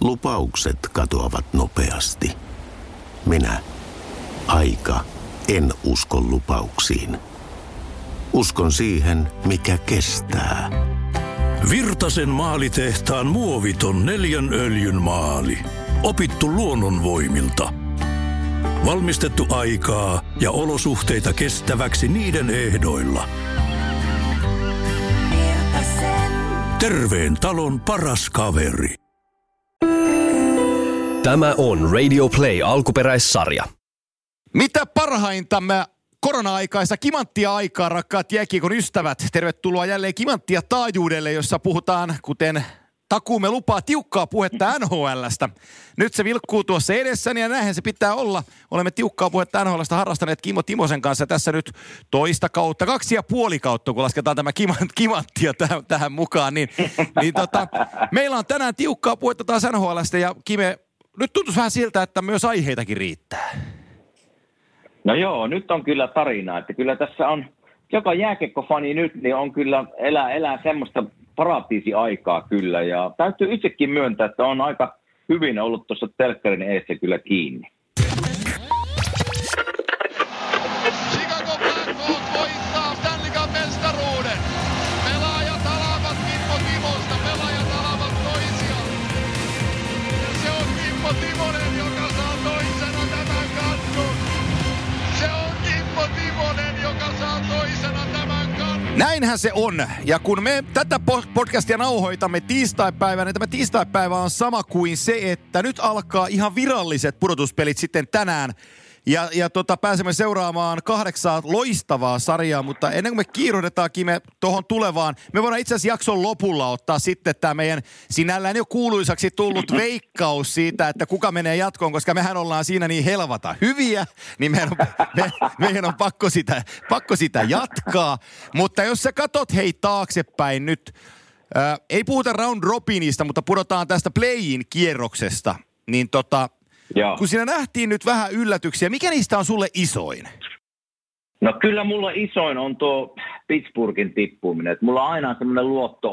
Lupaukset katoavat nopeasti. Aika, en usko lupauksiin. Uskon siihen, mikä kestää. Virtasen maalitehtaan muoviton 4 öljyn maali. Opittu luonnonvoimilta. Valmistettu aikaa ja olosuhteita kestäväksi niiden ehdoilla. Terveen talon paras kaveri. Tämä on Radio Play alkuperäissarja. Mitä parhaintamme korona-aikaista kimanttia aikaa, rakkaat jääkiekon ystävät. Tervetuloa jälleen kimanttia taajuudelle, jossa puhutaan, kuten takuumme lupaa, tiukkaa puhetta NHL:stä. Nyt se vilkkuu tuossa edessäni ja näinhän se pitää olla. Olemme tiukkaa puhetta NHL:stä harrastaneet Kimmo Timosen kanssa tässä nyt toista kautta, 2,5 kautta, kun lasketaan tämä kimanttia tähän mukaan. Meillä on tänään tiukkaa puhetta taas NHL:stä ja Kime, nyt tuntuisi vähän siltä, että myös aiheitakin riittää. No joo, nyt on kyllä tarina, että kyllä tässä on, joka jääkiekkofani nyt, niin on kyllä elää semmoista paratiisiaikaa kyllä, ja täytyy itsekin myöntää, että on aika hyvin ollut tuossa telkkarin eessä kyllä kiinni. Chicago Blackhawks voittaa Stanley Cup -mestaruuden. Pelaajat alavat Kimmo Timosta, pelaajat alavat toisiaan. Ja se on Kimmo Timonen, joka saa toisena tämän kannun. Se on Kimmo Timonen, joka saa toisena tämän kannun. Näinhän se on. Ja kun me tätä podcastia nauhoitamme tiistaipäivänä, niin tämä tiistaipäivä on sama kuin se, että nyt alkaa ihan viralliset pudotuspelit sitten tänään. Ja pääsemme seuraamaan 8 loistavaa sarjaa, mutta ennen kuin me kiiruhdetaan Kime tuohon tulevaan, me voidaan itse asiassa jakson lopulla ottaa sitten tämä meidän sinällään jo kuuluisaksi tullut veikkaus siitä, että kuka menee jatkoon, koska mehän ollaan siinä niin helvata hyviä, niin meidän on pakko sitä jatkaa. Mutta jos sä katot taaksepäin nyt, ei puhuta round robinista, mutta pudotaan tästä play-in kierroksesta, niin joo. Kun siinä nähtiin nyt vähän yllätyksiä, mikä niistä on sulle isoin? No kyllä mulla isoin on tuo Pittsburghin tippuminen. Et mulla on aina semmoinen luotto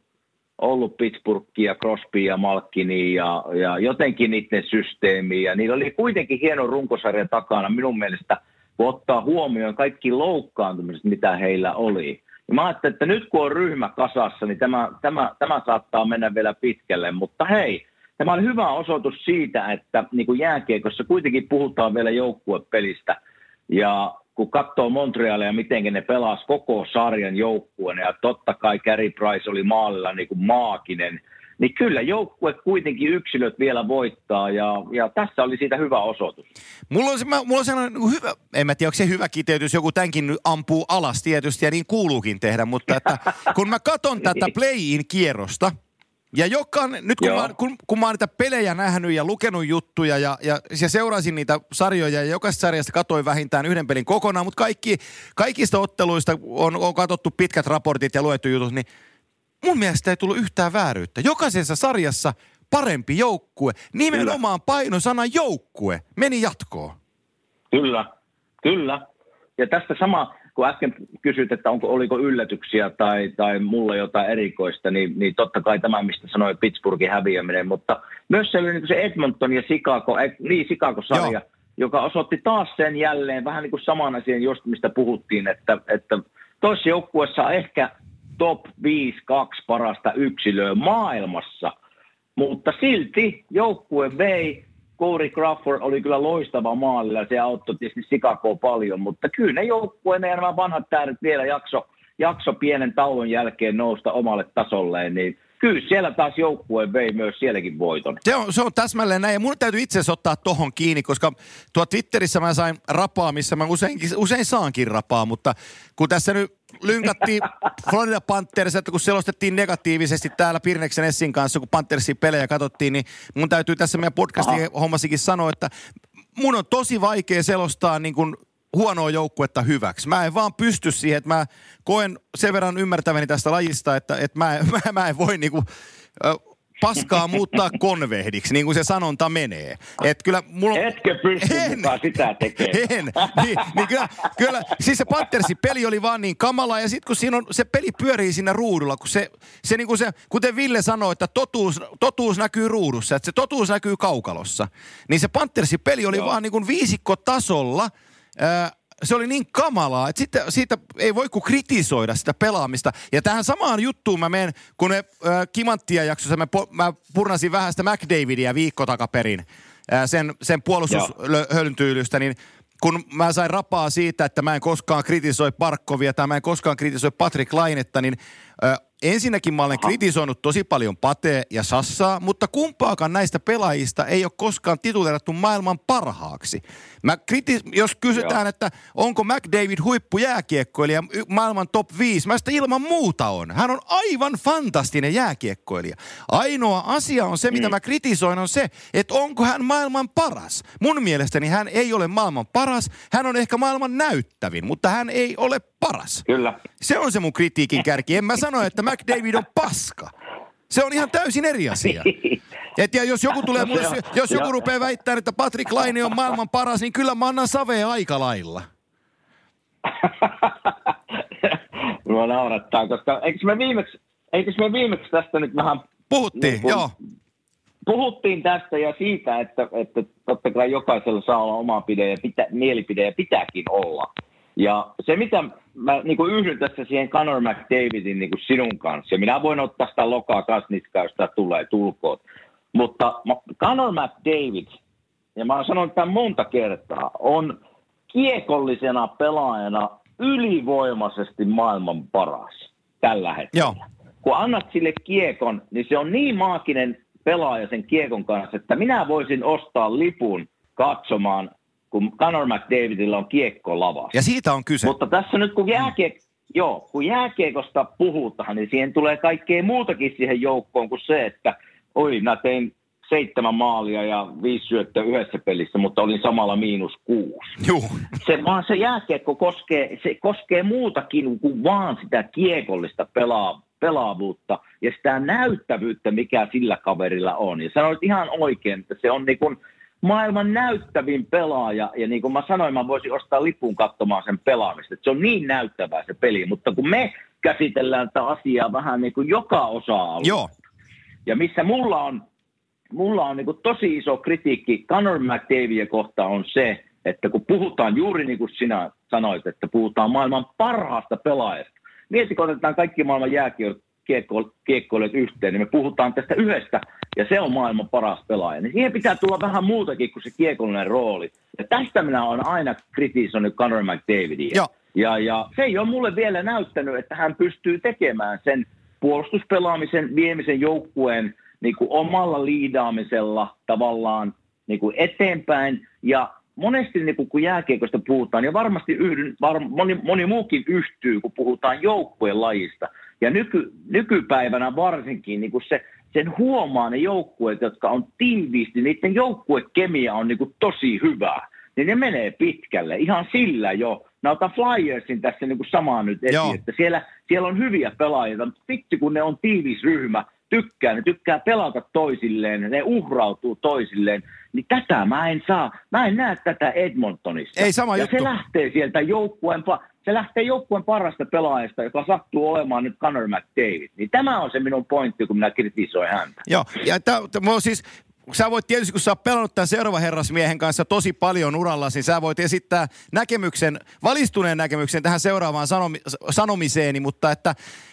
ollut Pittsburghia, Crosbya ja Malkinia ja jotenkin niiden systeemiä. Niillä oli kuitenkin hieno runkosarja takana minun mielestä, kun ottaa huomioon kaikki loukkaantumiset, mitä heillä oli. Ja mä ajattelin, että nyt kun on ryhmä kasassa, niin tämä saattaa mennä vielä pitkälle, mutta hei. Tämä oli hyvä osoitus siitä, että niin kuin jääkiekossa kuitenkin puhutaan vielä joukkuepelistä. Ja kun katsoo Montrealia, miten ne pelasi koko sarjan joukkueen, ja totta kai Carey Price oli maalilla niin kuin maaginen, niin kyllä joukkue kuitenkin yksilöt vielä voittaa, ja tässä oli siitä hyvä osoitus. Mulla on sellainen hyvä, en mä tiedä, onko se hyvä kiteytys, joku tämänkin ampuu alas tietysti, ja niin kuuluukin tehdä, mutta että kun mä katon tätä play-in kierrosta, ja nyt kun mä oon niitä pelejä nähnyt ja lukenut juttuja ja seurasin niitä sarjoja ja jokaisesta sarjasta katsoin vähintään yhden pelin kokonaan, mutta kaikista otteluista on katsottu pitkät raportit ja luettu jutut, niin mun mielestä ei tullut yhtään vääryyttä. Jokaisessa sarjassa parempi joukkue, nimenomaan painosana joukkue, meni jatkoon. Kyllä. Ja tästä sama, kun äsken kysyt, että oliko yllätyksiä tai mulla jotain erikoista, niin totta kai tämä, mistä sanoi Pittsburghin häviäminen, mutta myös se oli niin kuin se Edmonton ja Chicago-sarja, joka osoitti taas sen jälleen vähän niin kuin saman asian, just mistä puhuttiin, että toisessa joukkueessa on ehkä top 5-2 parasta yksilöä maailmassa, mutta silti joukkue vei. Corey Crawford oli kyllä loistava maalilla, se auttoi tietysti Chicagoa paljon, mutta kyllä ne joukkueen ja nämä vanhat tähdet vielä jakso pienen tauon jälkeen nousta omalle tasolleen, niin kyllä siellä taas joukkue vei myös sielläkin voiton. Se on täsmälleen näin, ja mun täytyy itse asiassa ottaa tohon kiinni, koska Twitterissä mä sain rapaa, missä mä usein saankin rapaa, mutta kun tässä nyt lynkattiin Florida Panthers, että kun selostettiin negatiivisesti täällä Pirneksen Essin kanssa, kun Panthersin pelejä katsottiin, niin mun täytyy tässä meidän podcastin hommasikin sanoa, että mun on tosi vaikea selostaa niin kuin huonoa joukkuetta hyväksi. Mä en vaan pysty siihen, että mä koen sen verran ymmärtäväni tästä lajista, että mä en voi niinku paskaa muuttaa konvehdiksi, niin kuin se sanonta menee. Et kyllä mulla... Etkö pysty mukaan sitä tekemään? Niin kyllä, siis se Panthersin peli oli vaan niin kamala, ja sitten kun siinä on, se peli pyörii siinä ruudulla, kun se niin kuin se, kuten Ville sanoi, että totuus näkyy ruudussa, että se totuus näkyy kaukalossa, niin se Panthersin peli oli vaan niin kuin viisikkotasolla, se oli niin kamalaa, että sitten siitä ei voi kuin kritisoida sitä pelaamista. Ja tähän samaan juttuun mä menen, kun me Kimanttia jaksossa mä purnasin vähän sitä McDavidia viikko takaperin, sen puolustushölyntyylystä, niin kun mä sain rapaa siitä, että mä en koskaan kritisoi Barkovia tai mä en koskaan kritisoi Patrick Lainetta, niin ensinnäkin mä olen kritisoinut tosi paljon Patea ja Sassaa, mutta kumpaakaan näistä pelaajista ei ole koskaan tituleerattu maailman parhaaksi. Jos kysytään, että onko McDavid huippujääkiekkoilija maailman top 5, mä sitä ilman muuta on. Hän on aivan fantastinen jääkiekkoilija. Ainoa asia on se, mitä mä kritisoin, on se, että onko hän maailman paras. Mun mielestäni hän ei ole maailman paras, hän on ehkä maailman näyttävin, mutta hän ei ole paras. Kyllä. Se on se mun kritiikin kärki. En mä sano, että McDavid on paska. Se on ihan täysin eri asia. Ja jos joku tulee mulle, jos joku rupeaa väittämään, että Patrick Laine on maailman paras, niin kyllä mä annan savea aika lailla. Mua naurattaa, koska eikö me viimeksi tästä nyt vähän... Puhuttiin, joo. Puhuttiin tästä ja siitä, että totta kai jokaisella saa olla oma mielipide ja pitääkin olla. Ja se, mitä mä niin kuin yhdyn tässä siihen Connor McDavidin niin kuin sinun kanssa, ja minä voin ottaa sitä lokaa kasniskaa, jos sitä tulee tulkoon. Mutta Connor McDavid, ja mä oon sanonut tämän monta kertaa, on kiekollisena pelaajana ylivoimaisesti maailman paras tällä hetkellä. Joo. Kun annat sille kiekon, niin se on niin maaginen pelaaja sen kiekon kanssa, että minä voisin ostaa lipun katsomaan, kun Connor McDavidilla on kiekko lavassa. Ja siitä on kyse. Mutta tässä nyt kun jääkiekosta puhutaan, niin siihen tulee kaikkea muutakin siihen joukkoon kuin se, että mä tein 7 maalia ja 5 syöttöä yhdessä pelissä, mutta olin samalla -6. Juu. Se jääkiekko koskee muutakin kuin vaan sitä kiekollista pelaavuutta ja sitä näyttävyyttä, mikä sillä kaverilla on. Ja sanoit ihan oikein, että se on niin kuin maailman näyttävin pelaaja, ja niin kuin mä sanoin, mä voisin ostaa lipun katsomaan sen pelaamista. Että se on niin näyttävää se peli, mutta kun me käsitellään tätä asiaa vähän niin kuin joka osa-alue, ja missä mulla on niin kuin tosi iso kritiikki Connor McDavidia kohtaan on se, että kun puhutaan juuri niin kuin sinä sanoit, että puhutaan maailman parhaasta pelaajasta. Mieti, kun otetaan kaikki maailman jääkiekkoilijat yhteen, niin me puhutaan tästä yhdestä, ja se on maailman paras pelaaja. Niin siihen pitää tulla vähän muutakin kuin se kiekollinen rooli. Ja tästä minä olen aina kritisoinut Connor McDavidia. Ja se ei ole mulle vielä näyttänyt, että hän pystyy tekemään sen puolustuspelaamisen, viemisen joukkueen niin kuin omalla liidaamisella tavallaan niin kuin eteenpäin. Ja monesti niin kun jääkiekosta puhutaan, ja varmasti moni muukin yhtyy, kun puhutaan joukkueen lajista. Ja nykypäivänä varsinkin niin sen huomaa ne joukkueet, jotka on tiiviisti, niiden joukkuekemia on niin kuin tosi hyvää. Niin ne menee pitkälle, ihan sillä jo. Mä otan Flyersin tässä niin kuin samaa nyt esiin, että siellä on hyviä pelaajia, mutta vitsi kun ne on tiivis ryhmä, ne tykkää pelata toisilleen, ne uhrautuu toisilleen, niin tätä mä en näe tätä Edmontonissa. Ei sama juttu. Se lähtee sieltä joukkueen parasta pelaajasta, joka sattuu olemaan nyt Connor McDavid. Niin tämä on se minun pointti, kun minä kritisoin häntä. Joo, ja siis sä voit tietysti, kun sä oot pelannut tämän seuraavan herrasmiehen kanssa tosi paljon urallasi, niin sä voit esittää valistuneen näkemyksen tähän seuraavaan sanomiseeni, mutta että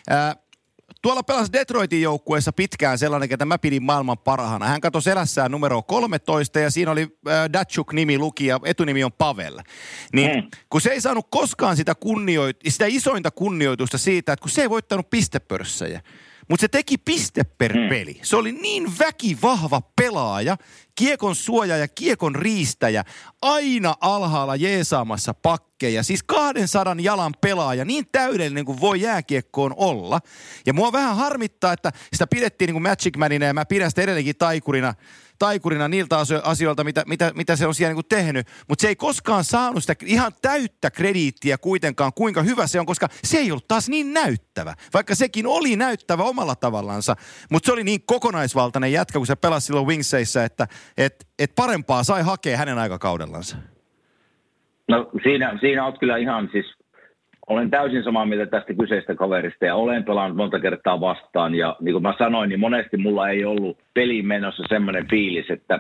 tuolla pelasi Detroitin joukkueessa pitkään sellainen, että mä pidin maailman parhaana. Hän katsoi selässään numero 13 ja siinä oli Datsuk-nimi luki ja etunimi on Pavel. Niin kun se ei saanut koskaan sitä isointa kunnioitusta siitä, että kun se ei voittanut pistepörssejä, mutta se teki piste per peli. Se oli niin väkivahva pelaaja, kiekon suoja ja kiekon riistäjä, aina alhaalla jeesaamassa pakkeja. Siis 200 jalan pelaaja, niin täydellinen kuin voi jääkiekkoon olla. Ja mua vähän harmittaa, että sitä pidettiin niin kuin Magic Manina ja mä pidän sitä edelleenkin taikurina taikurina niiltä asioilta, mitä se on siellä niin kuin tehnyt. Mutta se ei koskaan saanut sitä ihan täyttä krediittiä kuitenkaan, kuinka hyvä se on, koska se ei ollut taas niin näyttävä. Vaikka sekin oli näyttävä omalla tavallansa, mutta se oli niin kokonaisvaltainen jätkä, kun se pelasi silloin Wingseissä, että parempaa sai hakea hänen aikakaudellansa. No siinä olet kyllä ihan siis, olen täysin samaa mieltä tästä kyseistä kaverista ja olen pelannut monta kertaa vastaan ja niin kuin mä sanoin, niin monesti mulla ei ollut peliin menossa semmoinen fiilis, että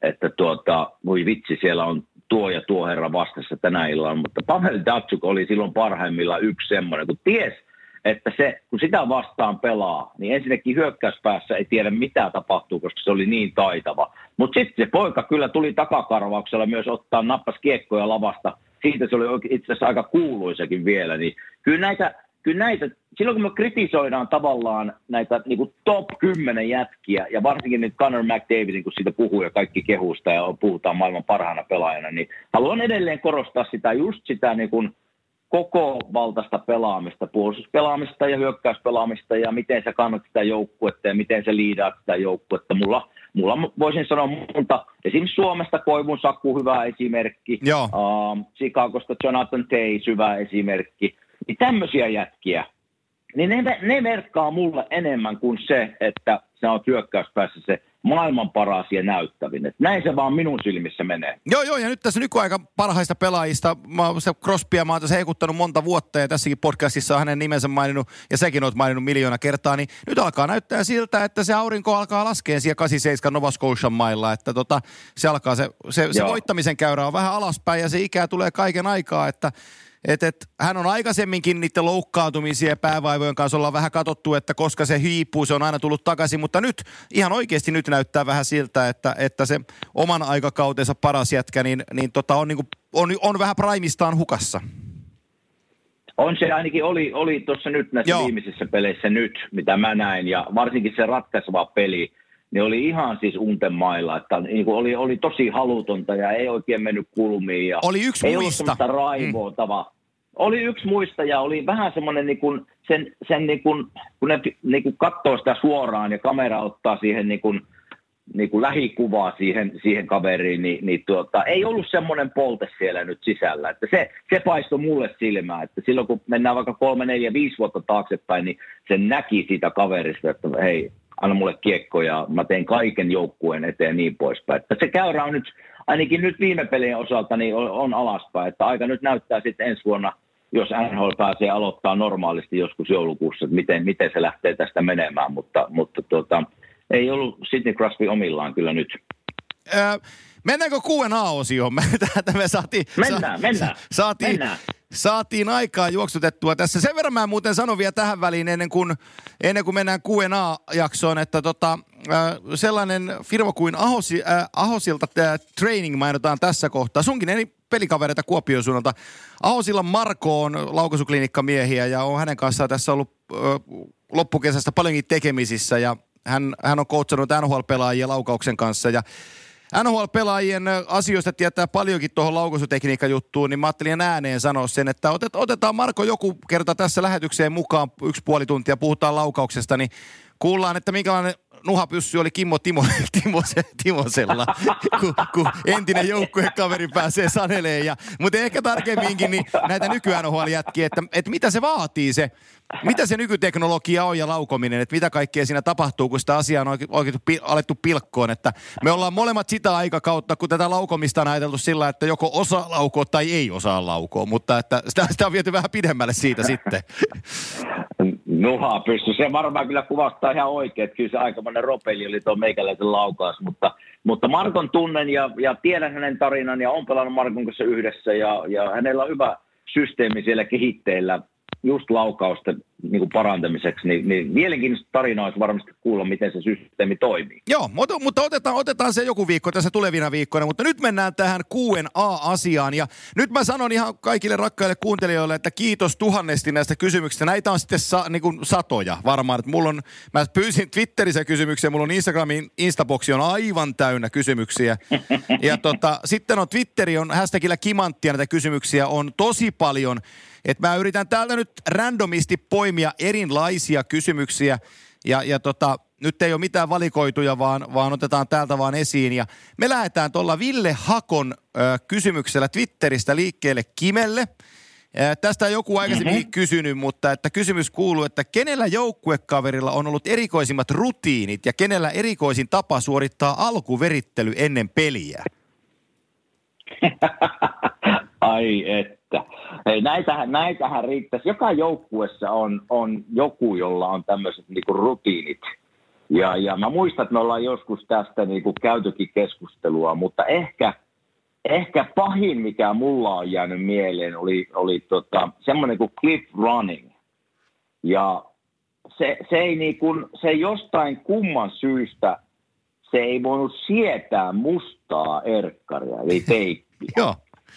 voi vitsi, siellä on tuo ja tuo herra vastassa tänä illalla, mutta Pavel Datsyuk oli silloin parhaimmillaan yksi semmoinen, kun ties, että kun sitä vastaan pelaa, niin ensinnäkin hyökkäyspäässä ei tiedä mitä tapahtuu, koska se oli niin taitava. Mutta sitten se poika kyllä tuli takakarvauksella myös nappas kiekkoja lavasta. Siitä se oli itse asiassa aika kuuluisakin vielä. Niin kyllä näitä, silloin kun me kritisoidaan tavallaan näitä niin kuin top 10 jätkiä, ja varsinkin nyt Connor McDavidin, kun siitä puhuu ja kaikki kehusta ja puhutaan maailman parhaana pelaajana, niin haluan edelleen korostaa sitä niin kuin koko valtaista pelaamista, puolustuspelaamista ja hyökkäyspelaamista ja miten sä kannat sitä joukkuetta ja miten sä liidaat sitä joukkuetta. Mulla voisin sanoa monta, esimerkiksi Suomesta Koivun Saku, hyvä esimerkki, Chicagosta Jonathan Toews, hyvä esimerkki, niin tämmöisiä jätkiä, niin ne merkkaa mulle enemmän kuin se, että sä oot hyökkäyspäässä se maailman paras ja näyttävin. Et näin se vaan minun silmissä menee. Joo, ja nyt tässä nykyaika parhaista pelaajista, Crosbya mä oon tässä heikuttanut monta vuotta, ja tässäkin podcastissa on hänen nimensä maininnut, ja säkin oot maininnut miljoona kertaa, niin nyt alkaa näyttää siltä, että se aurinko alkaa laskea siellä 87 Nova Scotian mailla, että se alkaa se voittamisen käyrä on vähän alaspäin, ja se ikää tulee kaiken aikaa, että hän on aikaisemminkin niiden loukkaantumisia ja päävaivojen kanssa ollaan vähän katsottu, että koska se hiipuu, se on aina tullut takaisin, mutta nyt ihan oikeasti nyt näyttää vähän siltä, että se oman aikakautensa paras jätkä on vähän primistaan hukassa. On se ainakin oli tuossa nyt näissä viimeisissä peleissä nyt, mitä mä näin, ja varsinkin se ratkaiseva peli, niin oli ihan siis unten mailla, että niin kuin oli tosi halutonta ja ei oikein mennyt kulmiin. Ja oli yksi ei muista. Ei ollut semmoista raivootavaa. Oli yksi muista ja oli vähän semmoinen niin kuin sen niin kuin, kun ne niin kuin katsoo sitä suoraan ja kamera ottaa siihen niin kuin lähikuvaa siihen kaveriin, niin ei ollut semmoinen polte siellä nyt sisällä. Että se paistoi mulle silmään, että silloin kun mennään vaikka 3, 4, 5 vuotta taaksepäin, niin se näki sitä kaverista, että hei, anna mulle kiekko ja mä teen kaiken joukkueen eteen ja niin poispäin. Että se käyrä on nyt, ainakin nyt viime pelien osalta, niin on alaspäin. Että aika nyt näyttää sitten ensi vuonna, jos NHL pääsee aloittaa normaalisti joskus joulukuussa, että miten se lähtee tästä menemään. Mutta ei ollut Sidney Crosby omillaan kyllä nyt. Mennäänkö Q&A-osioon? Mennään. Saatiin aikaa juoksutettua tässä. Sen verran mä muuten sanon vielä tähän väliin ennen kuin mennään Q&A-jaksoon, että sellainen firma kuin Ahosilta Training mainitaan tässä kohtaa. Sunkin eri pelikavereita Kuopion suunnalta. Ahosilla Marko on laukaisuklinikkамiehiä ja on hänen kanssaan tässä ollut loppukesästä paljonkin tekemisissä ja hän on coachannut NHL-pelaajia laukauksen kanssa ja NHL-pelaajien asioista tietää paljonkin tuohon laukaisutekniikka-juttuun, niin mä ajattelin ääneen sanoa sen, että otetaan Marko joku kerta tässä lähetykseen mukaan 1,5 tuntia, puhutaan laukauksesta, niin kuullaan, että minkälainen nuhapyssy oli Kimmo Timosella, kun entinen joukkuekaveri pääsee saneleen. Mutta ehkä tarkemminkin niin näitä nyky-NHL-jätkiä, että mitä se vaatii mitä se nykyteknologia on ja laukominen, että mitä kaikkea siinä tapahtuu, kun sitä asiaa on oikein alettu pilkkoon. Että me ollaan molemmat sitä aikakautta, kun tätä laukomista on ajateltu sillä, että joko osaa laukoa tai ei osaa laukoa, mutta että sitä on viety vähän pidemmälle siitä sitten. Nuhapyssy, se varmaan kyllä kuvastaa ihan oikein, että kyllä se aikamoinen ropeli oli tuo meikäläisen laukaus, mutta Markon tunnen ja tiedän hänen tarinan ja on pelannut Markon kanssa yhdessä ja hänellä on hyvä systeemi siellä kehitteillä just laukausten niin kuin parantamiseksi, niin mielenkiintoista tarinaa olisi varmasti kuulla, miten se systeemi toimii. Joo, mutta otetaan se joku viikko tässä tulevina viikkoina, mutta nyt mennään tähän Q&A-asiaan ja nyt mä sanon ihan kaikille rakkaille kuuntelijoille, että kiitos tuhannesti näistä kysymyksistä. Näitä on sitten satoja varmaan, että mä pyysin Twitterissä kysymyksiä, mulla on Instagramin Instaboksi on aivan täynnä kysymyksiä ja sitten on Twitteri on hashtagillä kimanttia näitä kysymyksiä on tosi paljon. Että mä yritän täältä nyt randomisti poimia erilaisia kysymyksiä ja nyt ei ole mitään valikoituja, vaan otetaan täältä vaan esiin. Ja me lähdetään tuolla Ville Hakon kysymyksellä Twitteristä liikkeelle Kimelle. Tästä on joku aikaisemmin kysynyt, mutta että kysymys kuuluu, että kenellä joukkuekaverilla on ollut erikoisimmat rutiinit ja kenellä erikoisin tapa suorittaa alkuverittely ennen peliä? Ai että. Hei, näitähän riittäisi. Joka joukkuessa on joku, jolla on tämmöiset niinku rutiinit. Ja mä muistan, että me ollaan joskus tästä niinku käytykin keskustelua, mutta ehkä pahin, mikä mulla on jäänyt mieleen, oli semmoinen kuin cliff running. Ja se jostain kumman syystä, se ei voinut sietää mustaa erkkaria, eli teippiä. Joo.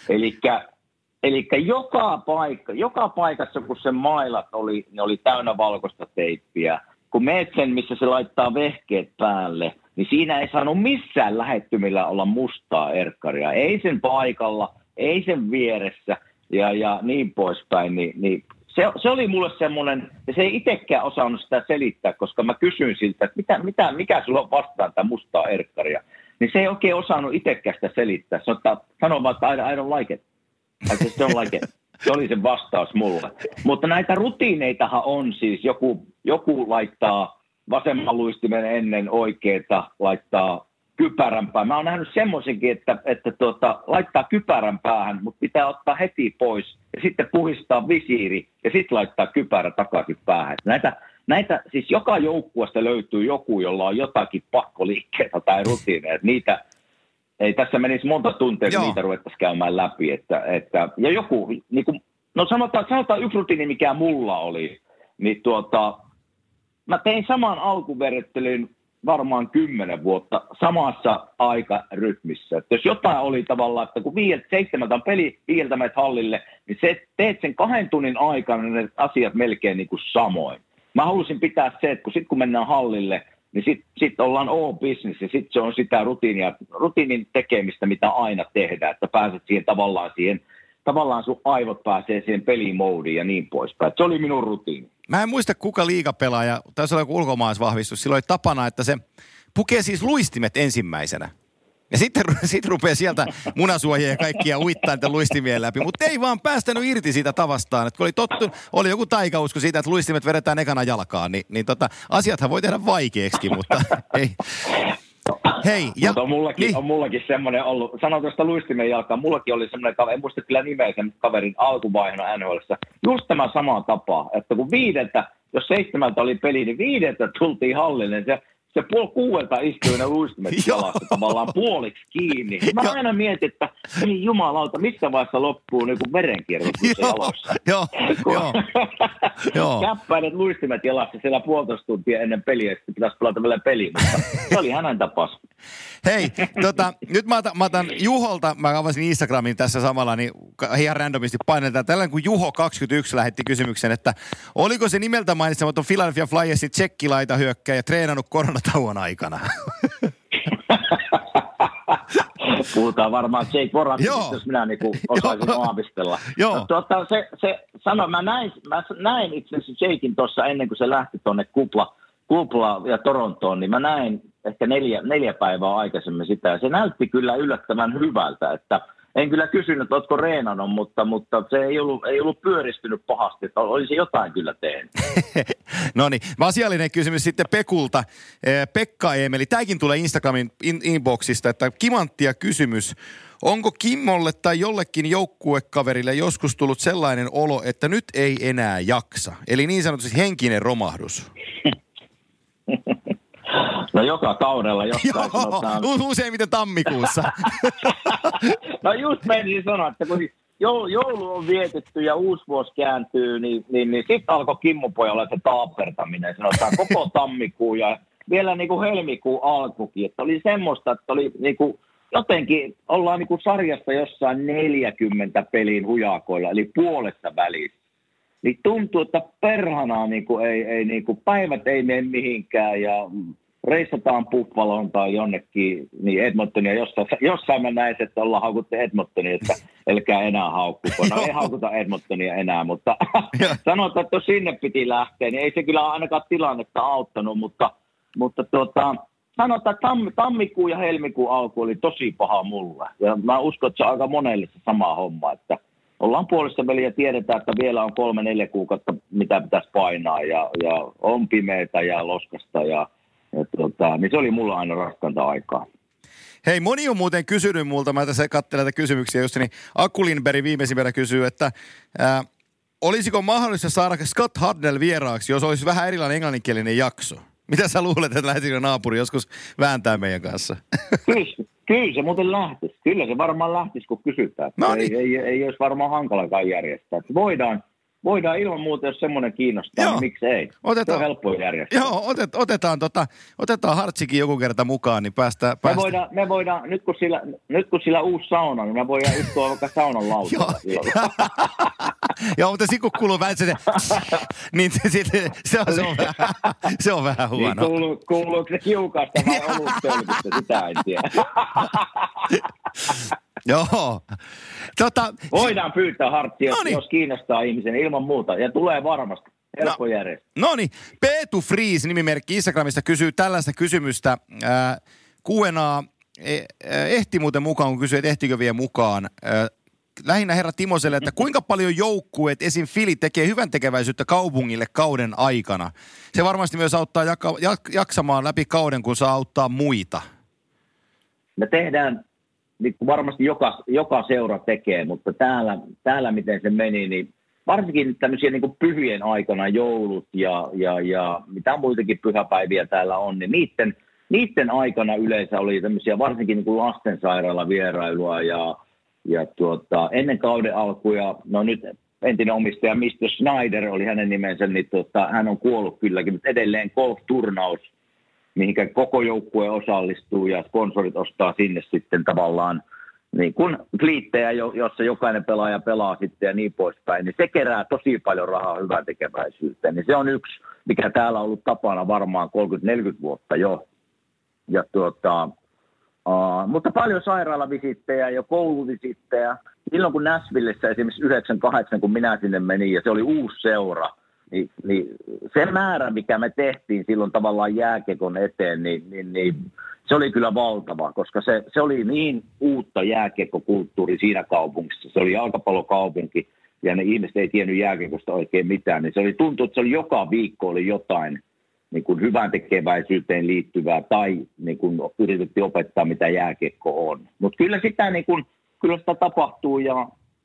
Elikkä joka paikassa, kun sen mailat ne oli täynnä valkoista teippiä. Kun meet sen, missä se laittaa vehkeet päälle, niin siinä ei saanut missään lähettymillä olla mustaa erkkaria. Ei sen paikalla, ei sen vieressä ja niin poispäin. Niin se oli mulle semmoinen, ja se ei itsekään osannut sitä selittää, koska mä kysyin siltä, että mikä sulla on vastaan tämä mustaa erkkaria. Niin se ei oikein osannut itsekään sitä selittää. Sanoi vaan, että I don't like it. I just don't like it. Se oli se vastaus mulle. Mutta näitä rutiineitahan on siis, joku laittaa vasemman luistimen ennen oikeeta, laittaa kypärän päähän. Mä oon nähnyt semmoisenkin, että laittaa kypärän päähän, mutta pitää ottaa heti pois ja sitten puhistaa visiiri ja sitten laittaa kypärä takaisin päähän. Näitä siis joka joukkueesta löytyy joku, jolla on jotakin pakkoliikkeitä tai rutiineja. Niitä ei tässä menisi monta tuntia, kun niitä ruvettaisiin käymään läpi. Ja joku, niin kuin, no sanotaan yksi rutiini, mikä mulla oli, niin mä tein saman alkuverittelyn varmaan 10 vuotta samassa aikarytmissä. Että jos jotain oli tavallaan, että kun 7 on peli, 5 menet hallille, niin teet sen 2 tunnin aikana ne asiat melkein niin kuin samoin. Mä halusin pitää se, että kun mennään hallille, niin sit ollaan all business ja sitten se on sitä rutiinin tekemistä, mitä aina tehdään, että pääset siihen tavallaan sun aivot pääsee siihen pelimoodiin ja niin poispäin. Se oli minun rutiini. Mä en muista kuka liigapelaaja, taisi olla joku ulkomaalaisvahvistus, sillä oli tapana, että se pukee siis luistimet ensimmäisenä. Ja sitten rupeaa sieltä munasuojia ja kaikkia uittaa niitä luistimien läpi, mutta ei vaan päästänyt irti siitä tavastaan. Että kun oli joku taikausko siitä, että luistimet vedetään ekana jalkaan, niin asiathan voi tehdä vaikeaksi, mutta ei. Hei, mutta on mullakin semmoinen ollut, sanon tuosta luistimen jalkaan, mullakin oli semmoinen kaveri, en muista kyllä nimeä sen kaverin alkuvaihona NHL:ssä, just tämä sama tapa, että kun 5, jos 7 oli peli, niin 5 tultiin hallille, niin se 5:30 istui ne luistimet jalassa tavallaan puoliksi kiinni. Mä aina mietin, että ei jumalauta, missä vaiheessa loppuu niin kuin verenkierros jalossa. Joo. Käppäilet luistimet jalassa siellä 1,5 tuntia ennen peliä, sitten pitäisi pelata vielä peliä, mutta se oli hänen tapansa. Hei, nyt mä otan Juholta, mä avasin Instagramin tässä samalla, niin ihan randomisti painetaan. Tällainen kuin Juho21 lähetti kysymyksen, että oliko se nimeltä mainitsematon Philadelphia Flyersin tsekkilaita hyökkäjä treenannut koronatauon aikana? Puhutaan varmaan Jake Voracekista, jos minä niinku osaisin aavistella. Se sanoi, mä näin itse asiassa Jaken tuossa ennen kuin se lähti tuonne Kupla ja Torontoon, niin mä näin ehkä 4 päivää aikaisemmin sitä. Ja se näytti kyllä yllättävän hyvältä, että en kyllä kysynyt, että ootko reenannut, mutta se ei ollut pyöristynyt pahasti, että olisi jotain kyllä tehnyt. No niin, asiallinen kysymys sitten Pekulta. Pekka Eemeli, tämäkin tulee Instagramin inboxista, että kimanttia kysymys. Onko Kimmolle tai jollekin joukkuekaverille joskus tullut sellainen olo, että nyt ei enää jaksa? Eli niin sanotusti henkinen romahdus. No joka kaudella jostain sanotaan. Useimmiten tammikuussa. No just menin sanoa, että kun joulu on vietetty ja uusi vuosi kääntyy, niin sitten alkoi Kimmopojalle se taapertaminen. Sanotaan koko tammikuu ja vielä niin kuin helmikuun alkukin. Että oli semmoista, että oli niin kuin jotenkin, ollaan niin kuin sarjassa jossain 40 pelin hujakoilla, eli puolessa välissä. Niin tuntuu, että perhanaa niin kuin ei niin kuin päivät ei mene mihinkään ja reissataan Buffaloon tai jonnekin, niin Edmontonia, jossain mä näin, että ollaan haukuttu Edmontonia, että älkää enää haukkuko. No ei haukuta Edmontonia enää, mutta sanotaan, että sinne piti lähteä, niin ei se kyllä ainakaan tilannetta auttanut, mutta mutta sanotaan, että tammikuun ja helmikuun alku oli tosi paha mulle. Ja mä uskon, että se on aika monelle se sama homma, että ollaan puolessa väliä ja tiedetään, että vielä on 3-4 kuukautta, mitä pitäisi painaa ja on pimeätä ja loskasta niin se oli mulla aina raskanta aikaa. Hei, moni on muuten kysynyt multa, mä tässä katselen näitä kysymyksiä just, niin Aku Lindberg viimeisimpänä kysyy, että olisiko mahdollista saada Scott Hardnell vieraaksi, jos olisi vähän erilainen englanninkielinen jakso? Mitä sä luulet, että lähtisikö naapuri joskus vääntää meidän kanssa? Kyllä se muuten lähtisi. Kyllä se varmaan lähtisi, kun kysytään. No niin. Ei olisi varmaan hankalakaan järjestää. Voidaan ilman muuta, jos semmoinen kiinnostaa, niin miksi ei? Se on helppo järjestää. Joo, otetaan Hartsikin joku kerta mukaan, niin päästään. Me voidaan nyt kun sillä uusi sauna, niin me voidaan istua vaikka saunan lautalla. Joo, mutta sitten kun kuuluu vähän niin se on vähän huono. Niin kuuluuko se kiukaasta vai oluttölkystä, sitä en tiedä. Joo. Voidaan pyytää Harttia, jos kiinnostaa ihmisen ilman muuta. Ja tulee varmasti. Helppo järjestää. No niin. Peetu Friis, nimimerkki Instagramista, kysyy tällaista kysymystä. Q&A ehti muuten mukaan, kun kysyy, että ehtikö vielä mukaan. Lähinnä herra Timoselle, että kuinka paljon joukkueet, esim. Fili, tekee hyvän tekeväisyyttä kaupungille kauden aikana? Se varmasti myös auttaa jaksamaan läpi kauden, kun saa auttaa muita. Me tehdään, niin varmasti joka seura tekee, mutta täällä miten se meni, niin varsinkin tämmöisiä niin kuin pyhien aikana, joulut ja mitä muitakin pyhäpäiviä täällä on, niin niiden aikana yleensä oli tämmöisiä varsinkin niin kuin lastensairaala vierailua ja ennen kauden alkuja, no nyt entinen omistaja Mr. Schneider oli hänen nimensä, niin hän on kuollut kylläkin, mutta edelleen golf-turnaus, mihinkä koko joukkue osallistuu ja sponsorit ostaa sinne sitten tavallaan niin kuin kliittejä, jossa jokainen pelaaja pelaa sitten ja niin poispäin, niin se kerää tosi paljon rahaa hyvän tekeväisyyteen. Niin se on yksi, mikä täällä on ollut tapana varmaan 30-40 vuotta jo. Ja mutta paljon sairaalavisittejä ja kouluvisittejä. Silloin kun Nashvillessä esimerkiksi 98, kun minä sinne menin ja se oli uusi seura, niin se määrä, mikä me tehtiin silloin tavallaan jääkiekon eteen, niin se oli kyllä valtava, koska se oli niin uutta jääkiekkokulttuuri siinä kaupungissa. Se oli jalkapallokaupunki ja ne ihmiset ei tiennyt jääkiekosta oikein mitään. Niin se oli tuntui, että se oli joka viikko oli jotain niin kuin hyvän tekeväisyyteen liittyvää tai niin kuin yritettiin opettaa, mitä jääkiekko on. Mutta kyllä sitä tapahtuu ja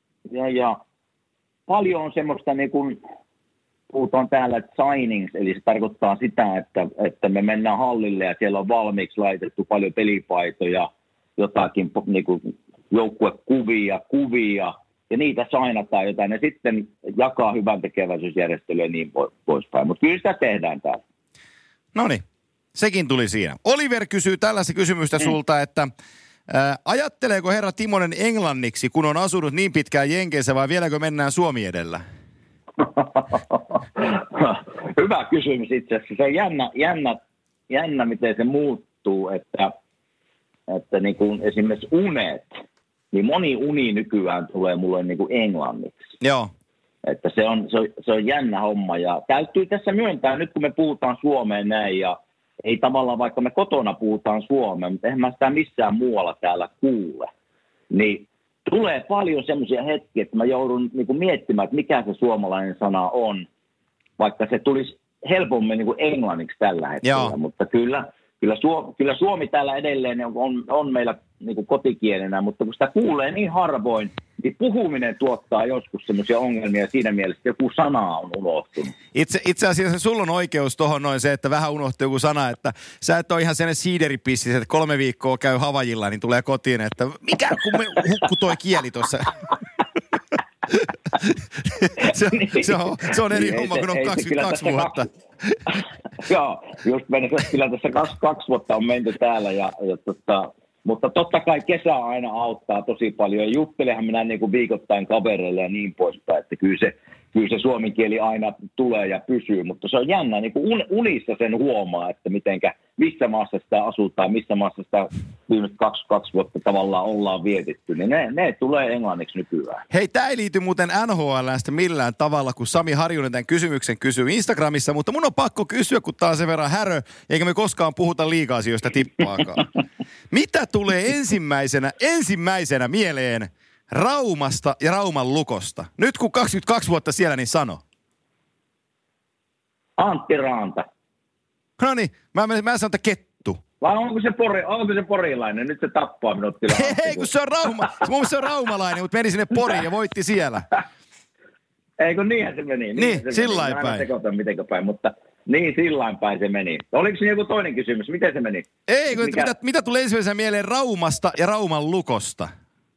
paljon on semmoista, niin kuin puhutaan täällä, että signings, eli se tarkoittaa sitä, että me mennään hallille ja siellä on valmiiksi laitettu paljon pelipaitoja, jotakin niin kuin joukkuekuvia, ja niitä sainataan jotain, ja sitten jakaa hyvän tekeväisyysjärjestelyä ja niin poispäin. Mutta kyllä sitä tehdään täällä. Noniin, sekin tuli siinä. Oliver kysyy tällaista kysymystä sulta, että ajatteleeko herra Timonen englanniksi, kun on asunut niin pitkään Jenkeissä, vai vieläkö mennään Suomi edellä? Hyvä kysymys itse asiassa. Se on jännä miten se muuttuu, että niin kuin esimerkiksi unet, niin moni uni nykyään tulee mulle niin kuin englanniksi. Joo. Että se on jännä homma ja täytyy tässä myöntää, nyt kun me puhutaan suomeen näin ja ei tavallaan vaikka me kotona puhutaan suomea, mutta eihän mä sitä missään muualla täällä kuule, niin tulee paljon semmoisia hetkiä, että mä joudun niin kuin miettimään, että mikä se suomalainen sana on, vaikka se tulisi helpommin niin kuin englanniksi tällä hetkellä, joo. Mutta kyllä Suomi täällä edelleen on meillä niin kuin kotikielenä, mutta kun sitä kuulee niin harvoin, niin puhuminen tuottaa joskus semmoisia ongelmia siinä mielessä, että joku sana on unohtunut. Itse asiassa sulla on oikeus tuohon noin se, että vähän unohtuu joku sana, että sä et ole ihan sellainen siideripissis, että 3 viikkoa käy Havajilla, niin tulee kotiin, että mikä kun me hukku toi kieli tuossa. se on eri homma, kun on 22 vuotta. Joo, just kyllä tässä 2 vuotta on menty täällä, mutta totta kai kesä aina auttaa tosi paljon. Ja juttelehan minä niin kuin viikoittain kavereille ja niin poispäin, että kyllä se suomen kieli aina tulee ja pysyy, mutta se on jännä, niin kuin unissa sen huomaa, että missä maassa sitä asutaan, missä maassa sitä viimeiset 22 vuotta tavallaan ollaan vietetty, niin ne tulee englanniksi nykyään. Hei, tämä ei liity muuten NHL:stä millään tavalla, kun Sami Harjunen tämän kysymyksen kysyy Instagramissa, mutta mun on pakko kysyä, kun tää on sen verran härö, eikä me koskaan puhuta liiga-asioista tippaakaan. Mitä tulee ensimmäisenä mieleen Raumasta ja Rauman Lukosta? Nyt kun 22 vuotta siellä, niin sano. Antti Raanta. No niin, mä sanon, että Kettu. Vai onko se porilainen? Nyt se tappaa minut. Ei, kun se on mun mielestä se on raumalainen, mutta meni sinne Poriin ja voitti siellä. Ei, kun niinhän se meni. Niin, sillain päin. Aina sekoitan mitenkä päin, mutta niin, sillain päin se meni. Oliko siinä joku toinen kysymys? Miten se meni? Ei, kun mitä tulee ensimmäisenä mieleen Raumasta ja Rauman Lukosta?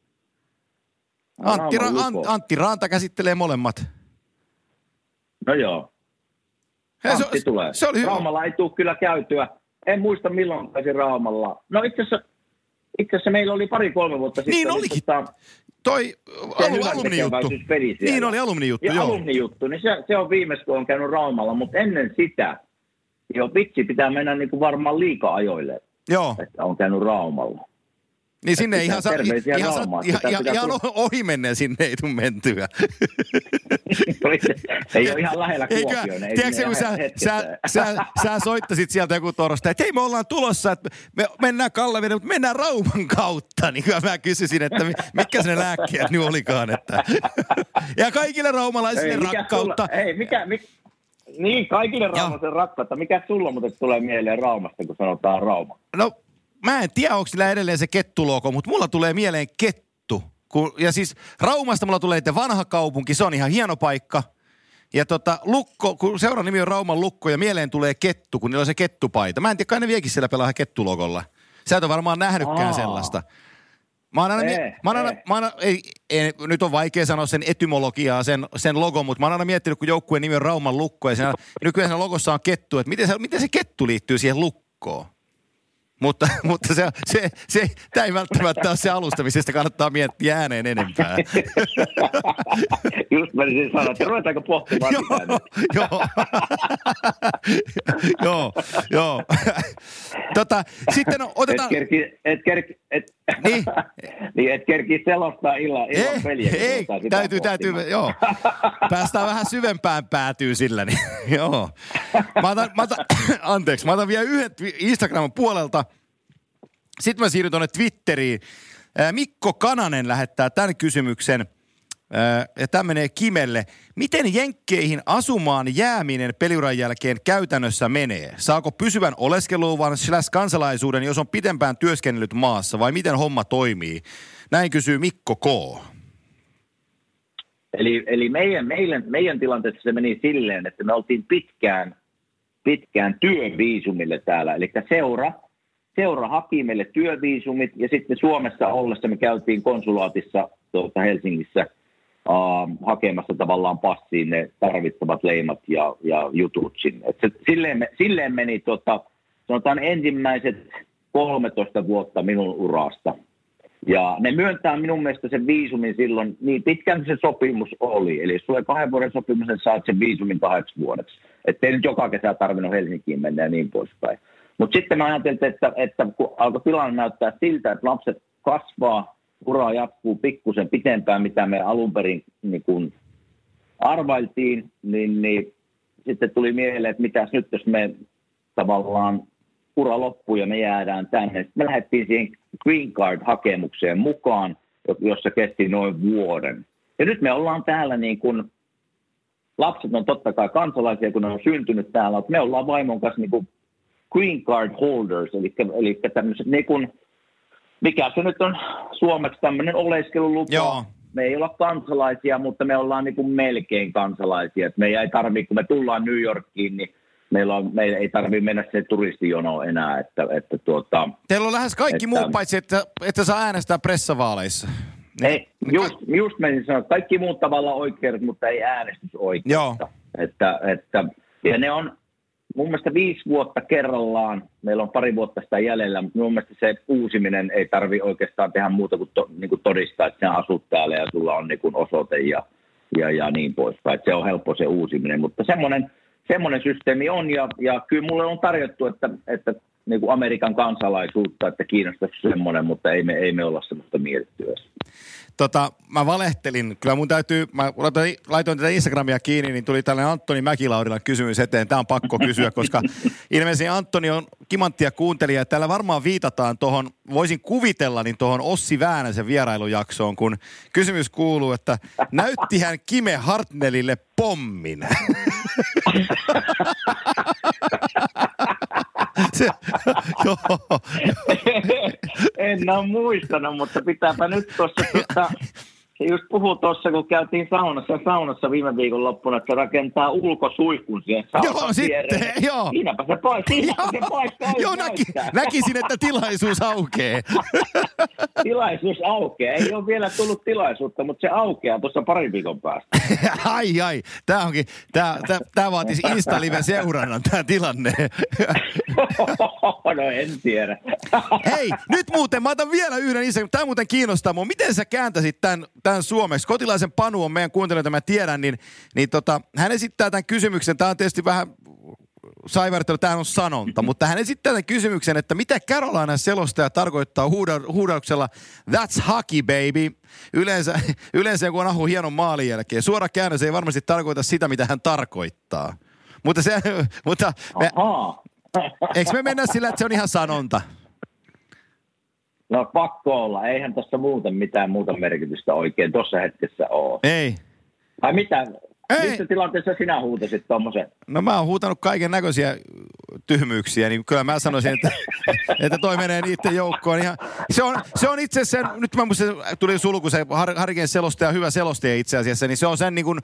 Antti Raanta käsittelee molemmat. No joo. Antti tulee. Se oli Raumalla ei tule kyllä käytyä. En muista milloin pääsin Raumalla. No itse asiassa meillä oli 2-3 vuotta sitten. Niin olikin. Toi alumni-juttu. Niin oli alumni-juttu, joo. Alumni-juttu, niin se on viimeis, kun on käynyt Raumalla, mutta ennen sitä, vitsi pitää mennä niin kuin varmaan liiga-ajoille, että on käynyt Raumalla. Niin sinne ei ihan ohi menneen sinne ei tule mentyä. Ei ole ihan lähellä Kuopioon. Tiedätkö, kun sä soittasit sieltä joku torosta, että hei, me ollaan tulossa, että me mennään Kallaveden, mutta mennään Rauman kautta. Niin mä kysyisin, että mitkä ne lääkkeet nyt olikaan. Että. Ja kaikille raumalaisille rakkautta. Niin, kaikille raumalaisille rakkautta. Mikä sulla muuten tulee mieleen Raumasta, kun sanotaan Rauma? No, mä en tiedä, onko sillä edelleen se kettulogo, mutta mulla tulee mieleen kettu. Ja siis Raumasta mulla tulee vanha kaupunki, se on ihan hieno paikka. Ja Lukko, kun seuran nimi on Rauman Lukko ja mieleen tulee kettu, kun niillä on se kettupaita. Mä en tiedä, kai ne viekin siellä pelaa kettulogolla. Sä et ole varmaan nähnytkään sellaista. Nyt on vaikea sanoa sen etymologiaa, sen logon, mutta mä oon aina miettinyt, kun joukkueen nimi on Rauman Lukko ja nykyään siinä logossa on kettu, että miten se kettu liittyy siihen lukkoon. Mutta tämä ei välttämättä ole se alustamista, kannattaa miettiä ääneen enempää. Just mä olisin sanoa, että ruvetaanko pohtimaan sitä Joo. Sitten otetaan... Et kerki selostaa illan peliä. Ei, täytyy, joo. Päästään vähän syvempään päätyyn sillä, niin joo. Mä otan vielä yhden Instagramin puolelta. Sitten mä siirryn tuonne Twitteriin. Mikko Kananen lähettää tämän kysymyksen, ja tämä menee Kimelle. Miten jenkkeihin asumaan jääminen peliuran jälkeen käytännössä menee? Saako pysyvän oleskeluvan / kansalaisuuden, jos on pitempään työskennellyt maassa, vai miten homma toimii? Näin kysyy Mikko K. Eli meidän tilanteessa se meni silleen, että me oltiin pitkään työviisumille täällä, eli Seura haki meille työviisumit ja sitten Suomessa ollessa me käytiin konsulaatissa Helsingissä hakemassa tavallaan passiin ne tarvittavat leimat ja jutut sinne. Silleen meni sanotaan ensimmäiset 13 vuotta minun urasta. Ja ne myöntää minun mielestä sen viisumin silloin niin pitkään se sopimus oli. Eli jos tulee 2 vuoden sopimus, niin saat sen viisumin 8 vuodeksi. Että ei nyt joka kesä tarvinnut Helsinkiin mennä ja niin poispäin. Mutta sitten mä ajattelin, että kun alkoi tilanne näyttää siltä, että lapset kasvaa, ura jatkuu pikkusen pitempään, mitä me alun perin niin kun arvailtiin, niin sitten tuli mieleen, että mitäs nyt, jos me tavallaan ura loppuu ja me jäädään tänne. Sitten me lähdettiin siihen Green Card-hakemukseen mukaan, jossa kesti noin vuoden. Ja nyt me ollaan täällä niin kuin, lapset on totta kai kansalaisia, kun ne on syntynyt täällä, mutta me ollaan vaimon kanssa niin kuin Green Card holders, eli tämmöiset niin kuin, mikä se nyt on suomeksi tämmöinen oleskelulupa. Joo. Me ei olla kansalaisia, mutta me ollaan niin kuin melkein kansalaisia. Et me ei tarvitse, kun me tullaan New Yorkiin, niin meillä ei tarvitse mennä se turistijonoon enää. Teillä on lähes kaikki muut paitsi, että saa äänestää pressavaaleissa. Just menisin sanoa, että kaikki muut tavallaan oikeudet, mutta ei äänestysoikeutta. Joo. Ja ne on mun mielestä 5 vuotta kerrallaan, meillä on 2 vuotta sitä jäljellä, mutta mun mielestä se uusiminen ei tarvitse oikeastaan tehdä muuta kuin, niin kuin todistaa, että sinä asut täällä ja sulla on niin kuin osoite ja niin poispäin. Että se on helppo se uusiminen, mutta semmoinen systeemi on ja kyllä mulle on tarjottu, että niin kuin Amerikan kansalaisuutta, että kiinnostaisi semmoinen, mutta ei me olla semmoista mietittyä. Mä valehtelin. Kyllä mun täytyy, mä laitoin tätä Instagramia kiinni, niin tuli tällainen Antoni Mäkilaurilan kysymys eteen. Tämä on pakko kysyä, koska ilmeisesti Antoni on kimanttia kuuntelija. Täällä varmaan viitataan tuohon, voisin kuvitella, niin tuohon Ossi Väänäsen vierailujaksoon, kun kysymys kuuluu, että näytti hän Kime Hartnellille pommin. En ole muistanut, mutta pitääpä nyt tuossa, just puhuu tuossa, kun käytiin saunassa viime viikon loppuna, että rakentaa ulkosuihkun siihen saunan viereen. Joo. Siinäpä se paistaa. Joo, näkisin, että tilaisuus aukeaa. Tilaisuus aukeaa. Ei ole vielä tullut tilaisuutta, mutta se aukeaa tuossa parin viikon päästä. Ai. Tää vaatisi Insta-live-seurannan tämä tilanne. No en tiedä. Hei, nyt muuten, mä otan vielä yhden Instagram. Tämä muuten kiinnostaa mua. Miten sä kääntäisit tämän suomeksi? Kotilaisen Panu on meidän kuuntelijoita, mä tiedän, niin hän esittää tämän kysymyksen. Tämä on tietysti vähän saivartelu, tämä on sanonta, mutta hän esittää tämän kysymyksen, että mitä Carolina selostaja tarkoittaa huudauksella "That's hockey, baby". Yleensä kun on Ahu hienon maalin jälkeen. Suora käännös ei varmasti tarkoita sitä, mitä hän tarkoittaa. Eikö me mennä sillä, että se on ihan sanonta? No pakko olla. Eihän tuossa muuten mitään muuta merkitystä oikein tuossa hetkessä ole. Ei. Ai mitä? Missä tilanteessa sinä huutasit tuommoisen? No mä oon huutanut kaiken näköisiä tyhmyyksiä, niin kyllä mä sanoisin, että toi menee niiden joukkoon. Ihan, se on itse asiassa, nyt mä muistin, tuli sulku se Hariken selostaja, hyvä selostaja itse asiassa, niin se on sen niin kuin,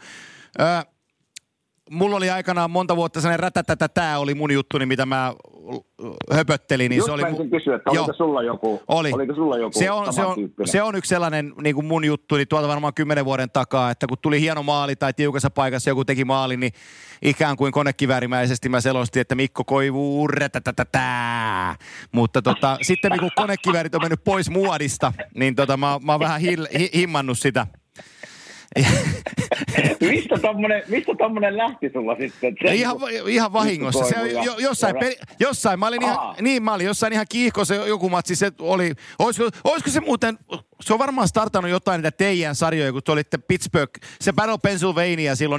mulla oli aikanaan monta vuotta sellainen rätätätätää oli mun juttuni, mitä mä höpöttelin. Niin just se oli kysyä, että oliko sulla joku? Oliko sulla joku se on yksi sellainen niin kuin mun juttu, niin tuolta varmaan 10 vuoden takaa, että kun tuli hieno maali tai tiukassa paikassa joku teki maali, niin ikään kuin konekiväärimäisesti mä selostin, että Mikko Koivu rätätätätää. Mutta sitten kun konekiväärit on mennyt pois muodista, niin mä oon vähän himmannut sitä. Mistä tommonen lähti sulla sitten? Ihan vahingossa. Se jossain mä olin jossain ihan kiihkossa joku matsi. Se oli, olisiko se muuten, se on varmaan startannut jotain niitä teidän sarjoja, kun te olitte Pittsburgh, se Battle Pennsylvania silloin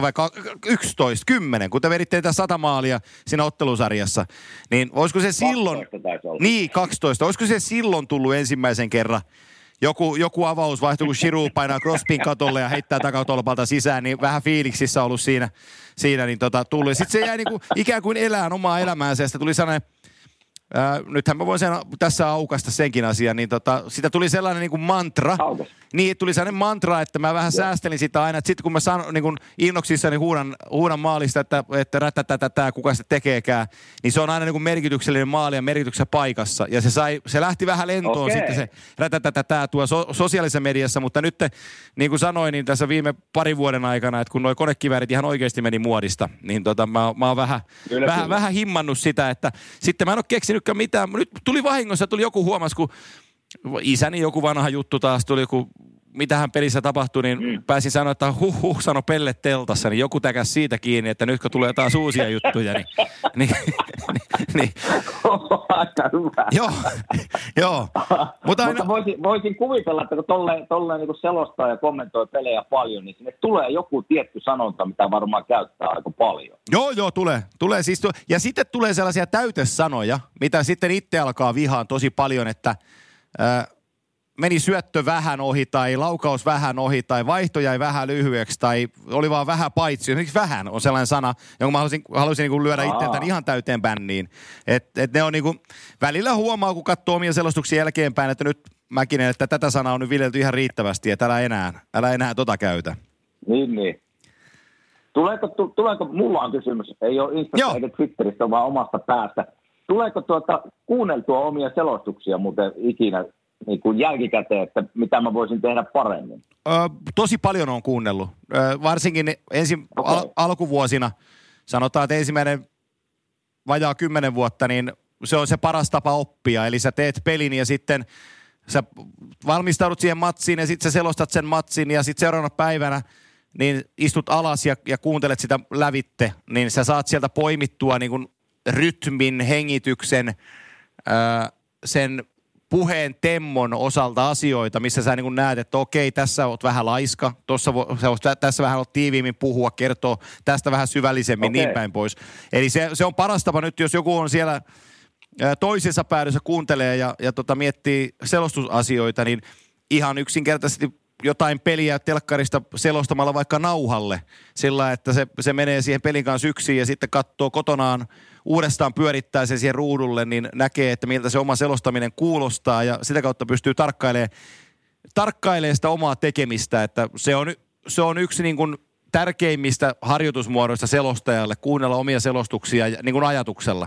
10, kun te veditte niitä 100 maalia siinä ottelusarjassa. Niin olisiko se silloin, 12, olisiko se silloin tullut ensimmäisen kerran? Joku avaus vaihtui, kun Giroux painaa Crosbyn katolle ja heittää takatolpalta sisään, niin vähän fiiliksissä ollut siinä niin tuli. Sitten se jäi niinku ikään kuin elään omaa elämäänsä ja sitten tuli sellainen, nythän mä voin tässä aukaista senkin asian, niin sitä tuli sellainen niin kuin mantra. Niin, tuli sellainen mantra, että mä vähän säästelin sitä aina, että sitten kun mä sanon niin kuin innoksissani huudan maalista, että rätätätätää, kuka se tekeekään, niin se on aina niin kuin merkityksellinen maali ja merkityksessä paikassa. Ja se lähti vähän lentoon sitten se rätätätätää tuolla sosiaalisessa mediassa, mutta nyt niin kuin sanoin, niin tässä viime parin vuoden aikana, että kun nuo konekiväärit ihan oikeasti meni muodista, niin mä oon vähän himmannut sitä, että sitten mä en ole keksinytkään mitään. Nyt tuli vahingossa, tuli joku huomasi, kun isäni joku vanha juttu taas tuli, kun mitähän pelissä tapahtui, niin pääsin sanoa, että sano Pelle teltassa, niin joku täkäs siitä kiinni, että nyt kun tulee taas uusia juttuja, niin. Aika hyvä. Joo. Mutta voisin kuvitella, että kun tolleen niin selostaa ja kommentoi pelejä paljon, niin sinne tulee joku tietty sanonta, mitä varmaan käyttää aika paljon. Joo, tulee siis. Ja sitten tulee sellaisia täytesanoja, mitä sitten itse alkaa vihaan tosi paljon, että meni syöttö vähän ohi tai laukaus vähän ohi tai vaihto jäi vähän lyhyeksi tai oli vaan vähän paitsi. Esimerkiksi vähän on sellainen sana, jonka mä haluaisin niin kuin lyödä itseltäni ihan täyteen bänniin. Et ne on niin kuin, välillä huomaa, kun katsoo omia selostuksia jälkeenpäin, että nyt Mäkinen, että tätä sanaa on nyt viljelty ihan riittävästi, että älä enää käytä. Niin. Tuleeko, mulla on kysymys, ei ole Instassa eikä Twitteristä, vaan omasta päästä. Tuleeko kuunneltua omia selostuksia muuten ikinä niin kuin jälkikäteen, että mitä mä voisin tehdä paremmin? Tosi paljon on kuunnellut. Varsinkin alkuvuosina, sanotaan, että ensimmäinen vajaa 10 vuotta, niin se on se paras tapa oppia. Eli sä teet pelin ja sitten sä valmistaudut siihen matsiin ja sitten sä selostat sen matsin ja sitten seuraavana päivänä niin istut alas ja kuuntelet sitä lävitte, niin sä saat sieltä poimittua niin kuin rytmin, hengityksen, sen puheen temmon osalta asioita, missä sä niin kuin näet, että okei, tässä oot vähän laiska, tässä vähän oot tiiviimmin puhua, kertoo tästä vähän syvällisemmin, niin päin pois. Eli se on paras tapa nyt, jos joku on siellä toisessa päädyssä kuuntelee ja miettii selostusasioita, niin ihan yksinkertaisesti jotain peliä telkkarista selostamalla vaikka nauhalle sillä, että se menee siihen pelin kanssa yksin ja sitten katsoo kotonaan uudestaan pyörittää sen siihen ruudulle, niin näkee, että miltä se oma selostaminen kuulostaa ja sitä kautta pystyy tarkkailemaan sitä omaa tekemistä, että se on yksi niin kuin tärkeimmistä harjoitusmuodoista selostajalle, kuunnella omia selostuksia niin kuin ajatuksella.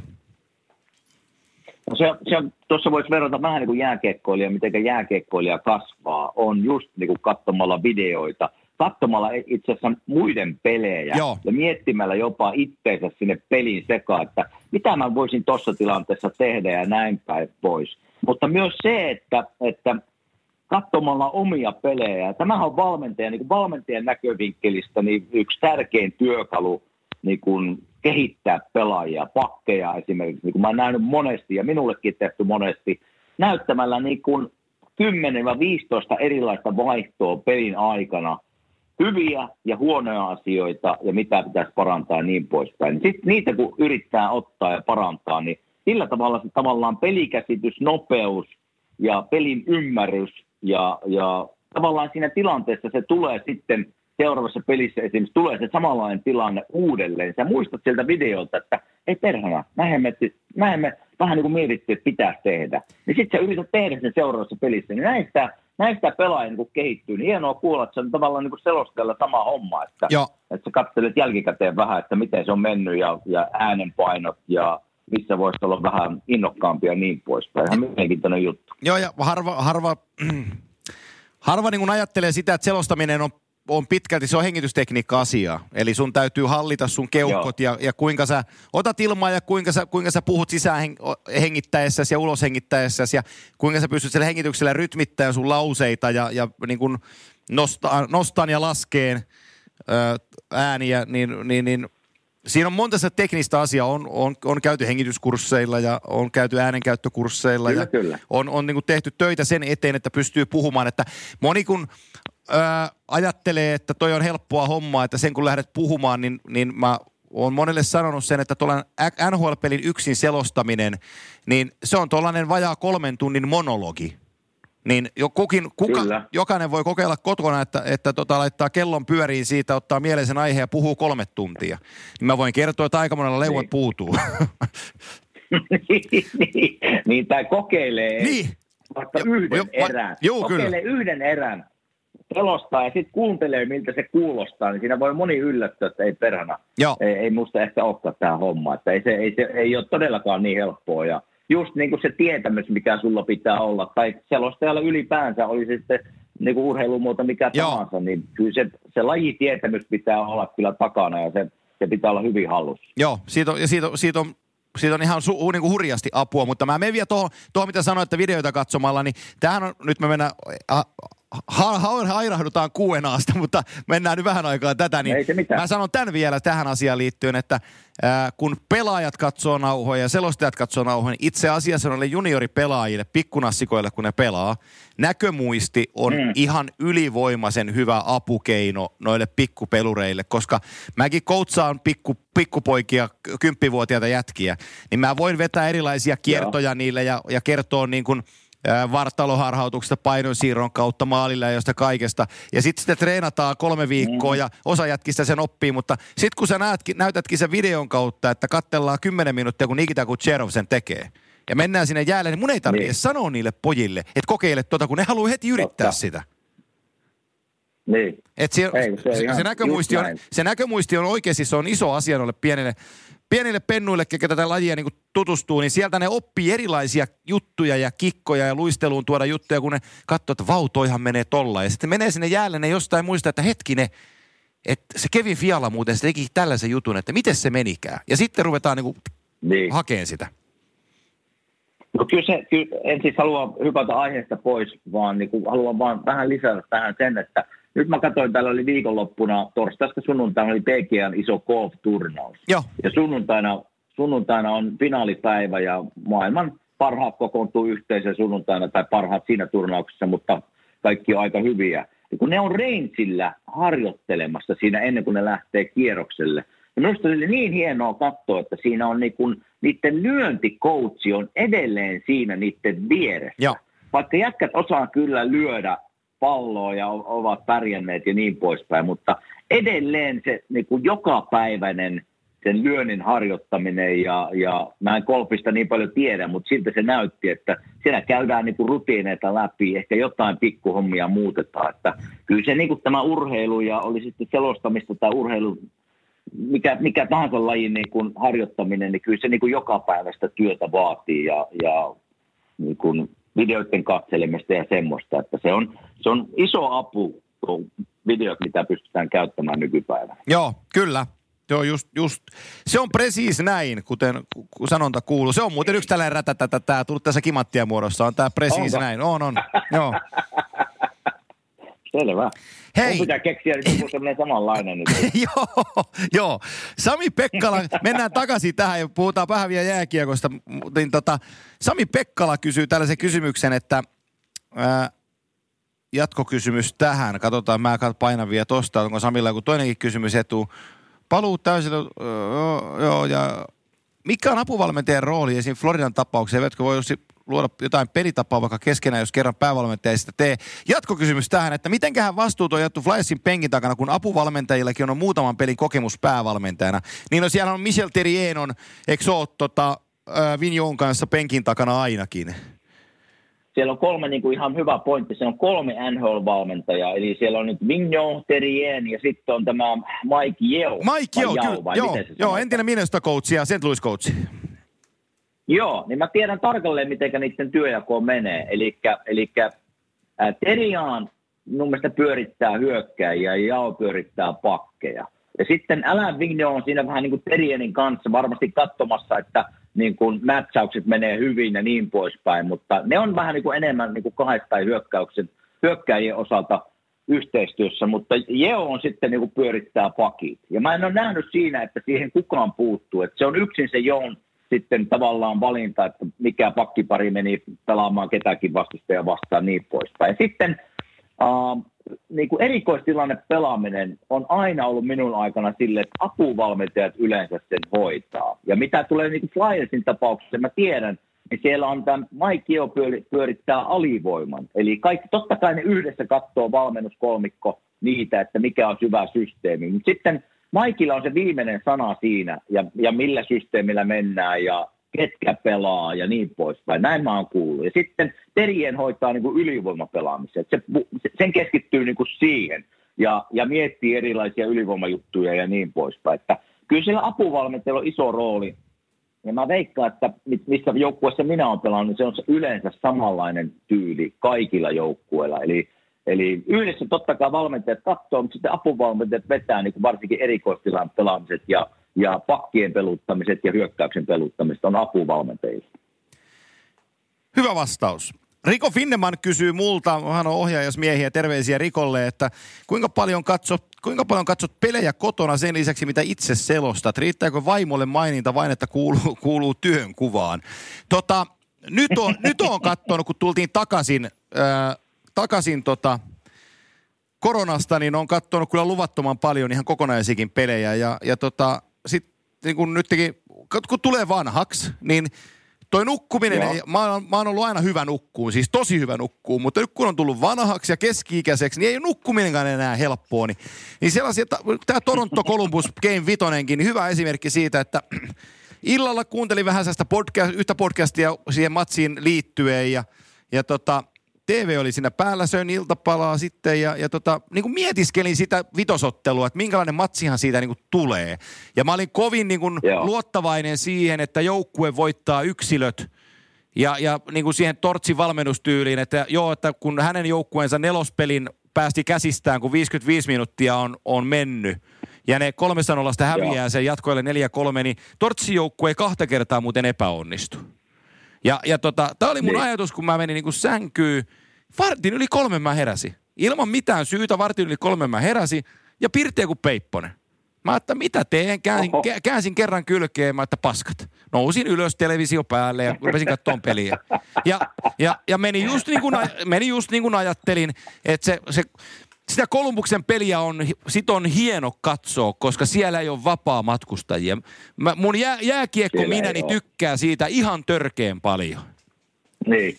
No tuossa voisi verrata vähän niin kuin jääkiekkoilija, miten jääkiekkoilija kasvaa, on just niin kuin katsomalla videoita, katsomalla itse asiassa muiden pelejä. Joo. Ja miettimällä jopa itteensä sinne pelin sekaan, että mitä mä voisin tuossa tilanteessa tehdä ja näin päin pois. Mutta myös se, että katsomalla omia pelejä, tämähän on valmentajan näkövinkkelistä niin yksi tärkein työkalu niin kuin kehittää pelaajia, pakkeja esimerkiksi, niin kuin mä oon nähnyt monesti ja minullekin tehty monesti, näyttämällä niin kuin 10-15 erilaista vaihtoa pelin aikana, hyviä ja huonoja asioita ja mitä pitäisi parantaa ja niin poispäin. Sitten niitä kun yrittää ottaa ja parantaa, niin sillä tavalla se tavallaan pelikäsitys, nopeus ja pelin ymmärrys ja tavallaan siinä tilanteessa se tulee sitten seuraavassa pelissä esimerkiksi tulee se samanlainen tilanne uudelleen. Sä muistat sieltä videolta, että ei perhana, näin me vähän niin kuin mietittiin, että pitäisi tehdä. Niin sitten sä yrität tehdä sen seuraavassa pelissä. Niin näin sitä pelaaja niin kehittyy. Niin hienoa kuulla, että se on tavallaan niin selostajalla sama homma. Että sä katselet jälkikäteen vähän, että miten se on mennyt ja äänenpainot ja missä voisi olla vähän innokkaampia ja niin poispäin. Ihan mielenkiintoinen juttu. Joo, ja harva niin kuin ajattelee sitä, että selostaminen on pitkälti, se on hengitystekniikka-asia. Eli sun täytyy hallita sun keuhkot ja kuinka sä otat ilmaa ja kuinka sä puhut sisään hengittäessäsi ja ulos hengittäessäsi ja kuinka sä pystyt sillä hengityksellä rytmittämään sun lauseita ja niin kuin nostaan ja laskeen ääniä, niin siinä on monta sitä teknistä asiaa. On käyty hengityskursseilla ja on käyty äänenkäyttökursseilla. Kyllä. On niin kuin tehty töitä sen eteen, että pystyy puhumaan. Että moni kun ajattelee, että toi on helppoa hommaa, että sen kun lähdet puhumaan, niin mä oon monelle sanonut sen, että tuollainen NHL-pelin yksin selostaminen, niin se on tuollainen vajaa 3 tunnin monologi. Niin jokainen voi kokeilla kotona, että laittaa kellon pyöriin siitä, ottaa mieleisen aiheen ja puhuu 3 tuntia. Niin mä voin kertoa, että aika monella leuat puutuu. Niin, tai kokeilee vaikka yhden erän. Kokeilee yhden erän, selostaa ja sitten kuuntelee, miltä se kuulostaa. Niin siinä voi moni yllättyä, että ei perhana. Ei musta ehkä olekaan tämä homma. Että ei ole todellakaan niin helppoa ja just niin kuin se tietämys, mikä sulla pitää olla, tai selostajalla ylipäänsä oli sitten niin kuin urheilumuoto mikä tahansa, niin kyllä se lajitietämys pitää olla kyllä takana ja se pitää olla hyvin hallussa. Joo, siitä on ihan niin kuin hurjasti apua, mutta mä menen vielä tuohon, mitä sanoit, että videoita katsomalla, niin tämähän on, nyt me mennään, hairahdutaan Q&A:sta, mutta mennään nyt vähän aikaa tätä, niin mä sanon tämän vielä tähän asiaan liittyen, että kun pelaajat katsoo nauhoja ja selostajat katsoo nauhoja, niin itse asiassa noille junioripelaajille, pikkunassikoille, kun ne pelaa, näkömuisti on ihan ylivoimaisen hyvä apukeino noille pikkupelureille, koska mäkin coachaan pikkupoikia, 10-vuotiaita jätkiä, niin mä voin vetää erilaisia kiertoja niille ja kertoa niin kuin vartaloharhautuksesta, painonsiirron kautta, maalilla ja josta kaikesta. Ja sitten sitä treenataan 3 viikkoa ja osa jätkistä sen oppii, mutta sitten kun sä näytätkin sen videon kautta, että katsellaan 10 minuuttia, kun Nikita Kucherov sen tekee. Ja mennään sinne jäälle, niin mun ei tarvitse sanoa niille pojille, että kokeile kun ne haluaa heti yrittää sitä. Niin. Se näkömuisti on oikeasti, se on iso asia noille pienille pennuille, ketä tätä lajia niin tutustuu, niin sieltä ne oppii erilaisia juttuja ja kikkoja ja luisteluun tuoda juttuja, kun ne katsoo, että vau, toihan menee tolla. Ja sitten menee sinne jäälle, ne jostain muistaa, että hetkinen, että se Kevin Fiala muuten se teki tällaisen jutun, että miten se menikään. Ja sitten ruvetaan niin hakeen sitä. No kyllä en siis halua hypätä aiheesta pois, vaan niin haluan vaan vähän lisätä tähän sen, että nyt mä katsoin, täällä oli viikonloppuna, torstaista sunnuntaina oli PGAn iso golf-turnaus. Joo. Ja sunnuntaina on finaalipäivä ja maailman parhaat kokoontuu yhteensä sunnuntaina tai parhaat siinä turnauksessa, mutta kaikki on aika hyviä. Ja kun ne on rangeillä harjoittelemassa siinä ennen kuin ne lähtee kierrokselle, ja minusta oli niin hienoa katsoa, että siinä on niiden lyöntikoutsi on edelleen siinä niiden vieressä. Joo. Vaikka jätkät osaa kyllä lyödä palloa ja ovat pärjänneet ja niin poispäin, mutta edelleen se niin kuin jokapäiväinen sen lyönnin harjoittaminen ja mä en golfista niin paljon tiedä, mutta siltä se näytti, että siellä käydään niin kuin rutiineita läpi, ehkä jotain pikkuhommia muutetaan, että kyllä se niin kuin tämä urheilu ja oli sitten selostamista tai urheilu, mikä tahansa lajin niin kuin harjoittaminen, niin kyllä se niin kuin jokapäiväistä työtä vaatii ja niin kuin videoiden katselemista ja semmoista, että se on iso apu tuo videot, mitä pystytään käyttämään nykypäivänä. Joo, kyllä. Joo, just. Se on presiis näin, kuten sanonta kuuluu. Se on muuten yksi tällainen rätätätä, tullut tässä Kimanttia muodossa, on tämä presiis näin. On. Joo. Selvä. Hei. Mun pitää keksiä joku sellainen samanlainen nyt. Joo. Sami Pekkala, mennään takaisin tähän ja puhutaan vähän vielä jääkiekosta. Niin Sami Pekkala kysyy tällaisen kysymyksen, että jatkokysymys tähän. Katsotaan, mä painan vielä tosta, onko Samilla joku toinenkin kysymys etu. Paluu täysillä, joo, ja mikä on apuvalmentajan rooli esim. Floridan tapauksessa? Eivätkö voi luoda jotain pelitapaa vaikka keskenään, jos kerran päävalmentaja sitä tee? Jatkokysymys tähän, että mitenköhän vastuut on jätty Flyersin penkin takana, kun apuvalmentajillakin on muutaman pelin kokemus päävalmentajana. Niin no siellä on Michel Therrien on, eikö ole Vignon kanssa penkin takana ainakin? Siellä on 3 niin kuin ihan hyvä pointti. Se on 3 NHL-valmentajaa. Eli siellä on nyt Vignon, Therrien ja sitten on tämä Mike Yeo. Mike Yeo, joo, entinen Minnesota-coach ja St. Louis-coach. Joo, niin mä tiedän tarkalleen, miten niiden työjako menee. Eli Therrien mun mielestä pyörittää hyökkääjiä ja Yeo pyörittää pakkeja. Ja sitten Alain Vignon on siinä vähän niin kuin Therrienin kanssa varmasti katsomassa, että niin kuin matchaukset menee hyvin ja niin poispäin, mutta ne on vähän niin kuin enemmän niin kuin kahdestaan hyökkääjien osalta yhteistyössä, mutta Yeo on sitten niin kuin pyörittää pakit. Ja mä en ole nähnyt siinä, että siihen kukaan puuttuu, että se on yksin se Yeon sitten tavallaan valinta, että mikä pakkipari meni pelaamaan ketäkin vastustaja vastaan niin poispäin. Ja sitten niin kuin erikoistilanne pelaaminen on aina ollut minun aikana sille, että apuvalmentajat yleensä sen hoitaa. Ja mitä tulee niin kuin Flyersin tapauksessa, mä tiedän, niin siellä on tämä Mike Yeo pyörittää alivoiman. Eli kaikki, totta kai ne yhdessä katsoo valmennuskolmikko niitä, että mikä on hyvä systeemi. Mutta sitten Mikella on se viimeinen sana siinä, ja millä systeemillä mennään, ja ketkä pelaa, ja niin poispäin. Näin mä oon kuullut. Ja sitten Therrien hoitaa niin kuin ylivoimapelaamisen. Sen keskittyy niin kuin siihen, ja miettii erilaisia ylivoimajuttuja, ja niin poispäin. Että kyllä siellä apuvalmentajalla on iso rooli. Ja mä veikkaan, että missä joukkueessa minä olen pelannut, niin se on yleensä samanlainen tyyli kaikilla joukkueilla. Eli yhdessä totta kai valmentajat katsoo, mutta sitten apuvalmentajat vetää niin kuin varsinkin erikoistilan pelaamiset ja pakkien peluttamiset ja hyökkäyksen peluttamiset on apuvalmentajilla. Hyvä vastaus. Riko Finneman kysyy multa, hän on ohjaajasmiehiä, terveisiä Rikolle, että kuinka paljon katsot pelejä kotona sen lisäksi, mitä itse selostat? Riittääkö vaimolle maininta vain, että kuuluu työnkuvaan? Nyt on katsonut, kun tultiin takaisin koronasta, niin on katsonut kyllä luvattoman paljon ihan kokonaisikin pelejä. Ja sitten niin kun nytkin, kun tulee vanhaksi, niin toi nukkuminen, mä oon ollut aina hyvä nukkuun, siis tosi hyvä nukkuun, mutta nyt kun on tullut vanhaksi ja keski-ikäiseksi, niin ei nukkuminenkaan enää helppoa. Niin sellaisia, tämä Toronto Columbus Game 5, niin hyvä esimerkki siitä, että illalla kuuntelin vähän yhtä podcastia siihen matsiin liittyen ja TV oli siinä päällä, söin iltapalaa sitten ja niin kuin mietiskelin sitä vitosottelua, että minkälainen matsihan siitä niin kuin tulee. Ja mä olin kovin niin kuin luottavainen siihen, että joukkue voittaa yksilöt ja niin kuin siihen Tortsin valmennustyyliin, että kun hänen joukkueensa nelospelin päästi käsistään, kun 55 minuuttia on mennyt ja ne 3-0 häviää sen jatkoille 4-3, niin Tortsin joukkue ei 2 kertaa muuten epäonnistu. Ja tämä oli mun ajatus, kun mä menin niin kuin sänkyyn. Vartin yli 3 mä heräsin. ilman mitään syytä, vartin yli 3 mä heräsin ja pirteä kuin peipponen. Mä ajattelin, mitä teen? Käänsin kerran kylkeen, mä että paskat. Nousin ylös televisio päälle ja rupesin katsomaan peliä. Ja meni just niin kuin ajattelin, että sitä Kolumbuksen peliä on hieno katsoa, koska siellä ei ole vapaa matkustajia. Mun jääkiekko minäni tykkää siitä ihan törkeen paljon. Niin.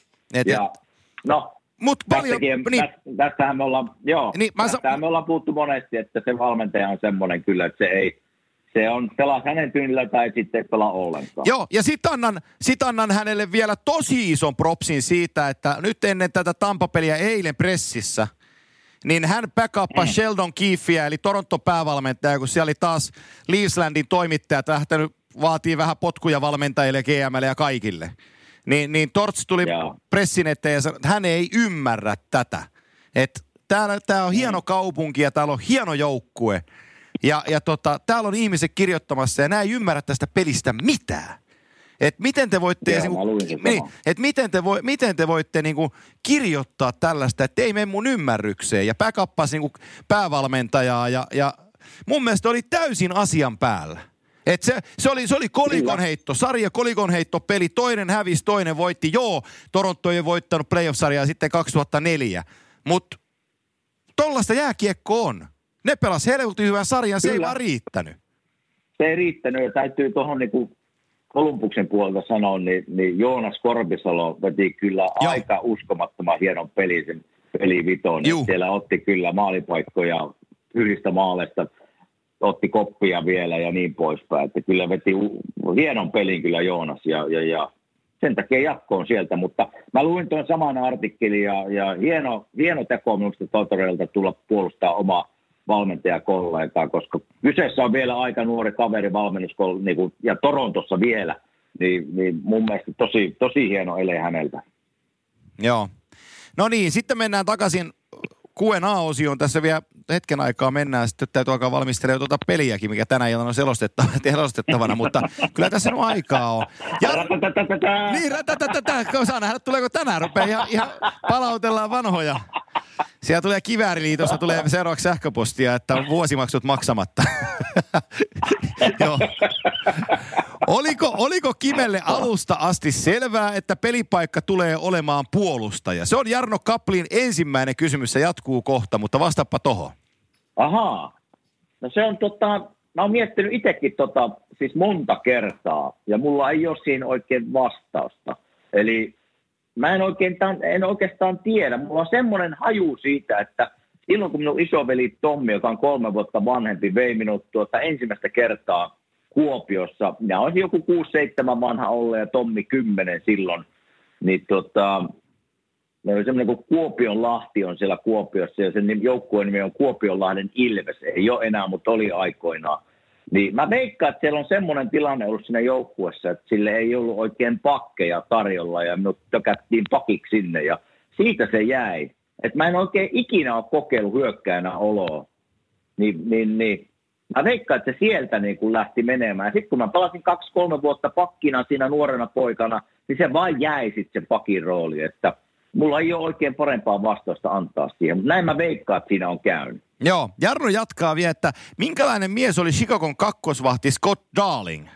Mutta paljon, tästähän me ollaan, me ollaan puhuttu monesti, että se valmentaja on semmoinen kyllä, että se on pelaa hänen tyynillä tai sitten ei pelaa ollenkaan. Joo, ja sit annan hänelle vielä tosi ison propsin siitä, että nyt ennen tätä Tampa-peliä eilen pressissä, niin hän backuppasi Sheldon Keefeä, eli Toronton päävalmentaja, kun siellä oli taas Leafslandin toimittajat lähtenyt vaatii vähän potkuja valmentajille, GM:lle ja kaikille. Niin Torts tuli pressin eteen ja sanoi, että hän ei ymmärrä tätä. Että tää on hieno kaupunki ja täällä on hieno joukkue. Ja täällä on ihmiset kirjoittamassa ja nämä ei ymmärrä tästä pelistä mitään. Että miten te voitte, miten te voitte niinku kirjoittaa tällaista, että ei mene mun ymmärrykseen. Ja backuppasi niinku päävalmentajaa ja mun mielestä oli täysin asian päällä. Että se oli kolikonheitto, sarja kolikonheitto peli, toinen hävisi, toinen voitti. Joo, Toronto ei voittanut playoff-sarjaa sitten 2004, mutta tollaista jääkiekko on. Ne pelasi helvetin hyvän sarjan, se ei vaan riittänyt. Se ei riittänyt ja täytyy tuohon niinku Kolumbuksen puolelta sanoa, niin Joonas Korpisalo veti kyllä aika uskomattoman hienon pelin, sen peliviton. Siellä otti kyllä maalipaikkoja hyvistä maaleista. Otti koppia vielä ja niin poispäin. Että kyllä veti hienon pelin kyllä Joonas ja sen takia jatkoon sieltä. Mutta mä luin tuon saman artikkelin ja hieno teko minusta Totorelta tulla puolustaa omaa valmentajakollegaa, koska kyseessä on vielä aika nuori kaveri niin ja Torontossa vielä. Niin mun mielestä tosi hieno ele häneltä. Joo. No niin, sitten mennään takaisin Q&A-osioon. Tässä vielä hetken aikaa mennään, sitten täytyy alkaa valmistelemaan tuota peliäkin, mikä tänä iltana on selostettavana, mutta kyllä tässä on aikaa on. Niin, saa nähdä, tuleeko tänään, rupeaa ihan palautellaan vanhoja. Siellä tulee Kivääriliitosta, tulee seuraavaksi sähköpostia, että on vuosimaksut maksamatta. Joo. Oliko Kimelle alusta asti selvää, että pelipaikka tulee olemaan puolustaja? Se on Jarno Kaplin ensimmäinen kysymys, se jatkuu kohta, mutta vastaappa tohon. Ahaa. No se on mä oon miettinyt itsekin siis monta kertaa, ja mulla ei ole siinä oikein vastausta. Eli mä en oikeastaan tiedä. Mulla on semmoinen haju siitä, että silloin kun minun isoveli Tommi, joka on 3 vuotta vanhempi, vei minut ensimmäistä kertaa Kuopiossa. Minä olisin joku 6-7 vanha ollut ja Tommi 10 silloin. Niin meillä oli semmoinen kuin Kuopionlahti on siellä Kuopiossa ja sen joukkueen nimi on Kuopionlahden Ilves. Ei ole enää, mutta oli aikoinaan. Niin mä veikkaan, että siellä on semmoinen tilanne ollut siinä joukkuessa, että sille ei ollut oikein pakkeja tarjolla ja minut tökättiin pakiksi sinne ja siitä se jäi. Että mä en oikein ikinä ole kokeillut hyökkäänä oloa. Niin. Mä veikkaan, että se sieltä niin kun lähti menemään. Sitten kun mä pelasin 2-3 vuotta pakkina siinä nuorena poikana, niin se vaan jäi sitten se pakin rooli. Että mulla ei ole oikein parempaa vastausta antaa siihen, mutta näin mä veikkaan, että siinä on käynyt. Joo, Jarno jatkaa vielä, että minkälainen mies oli Chicagon kakkosvahti Scott Darling?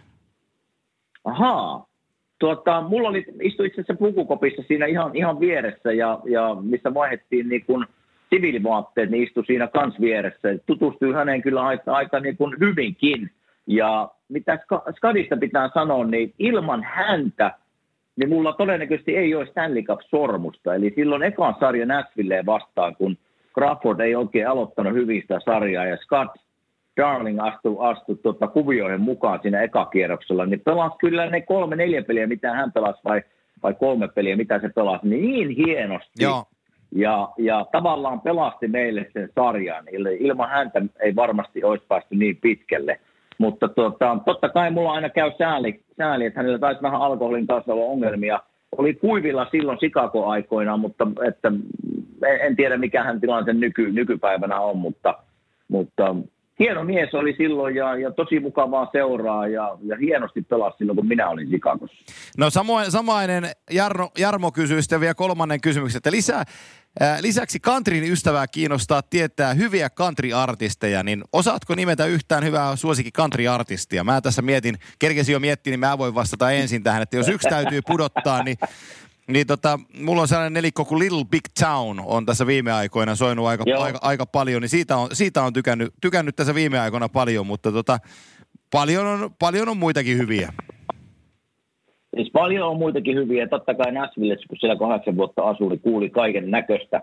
Ahaa. Mulla istui itse asiassa pukukopissa siinä ihan vieressä ja missä vaihdettiin niin kuin siviilivaatteet, niin istui siinä kans vieressä. Tutustui häneen kyllä aika niin kuin hyvinkin. Ja mitä Skadista pitää sanoa, niin ilman häntä, niin mulla todennäköisesti ei ole Stanley Cup-sormusta. Eli silloin ekan sarja Nashvilleen vastaan, kun Crawford ei oikein aloittanut hyvin sitä sarjaa ja Scott Darling astui kuvioihin mukaan siinä ekakierroksella, niin pelasi kyllä ne 3-4 peliä, mitä hän pelasi, vai 3 peliä, mitä se pelasi, niin hienosti. Joo. Ja tavallaan pelasti meille sen sarjan. Ilman häntä ei varmasti olisi päästy niin pitkälle. Mutta totta kai mulla aina käy sääli, että hänellä taisi vähän alkoholin kanssa olla ongelmia. Oli kuivilla silloin Chicago-aikoina, mutta että en tiedä mikä hän tilanne nykypäivänä on, mutta hieno mies oli silloin ja tosi mukavaa seuraa ja hienosti pelasi silloin, kun minä olin Chicagossa. No samainen Jarmo kysyy sitten vielä 3. kysymyksen, että Lisäksi countryn ystävää kiinnostaa tietää hyviä country-artisteja, niin osaatko nimetä yhtään hyvää suosikin country-artistia? Mä tässä kerkesin jo miettiä, niin mä voin vastata ensin tähän, että jos yksi täytyy pudottaa, niin mulla on sellainen nelikko kuin Little Big Town on tässä viime aikoina soinut aika paljon, niin siitä on tykännyt tässä viime aikoina paljon, mutta paljon on muitakin hyviä. Siis paljon on muitakin hyviä. Totta kai Nashvillessä, kun siellä 8 vuotta asui, niin kuuli kaiken näköistä.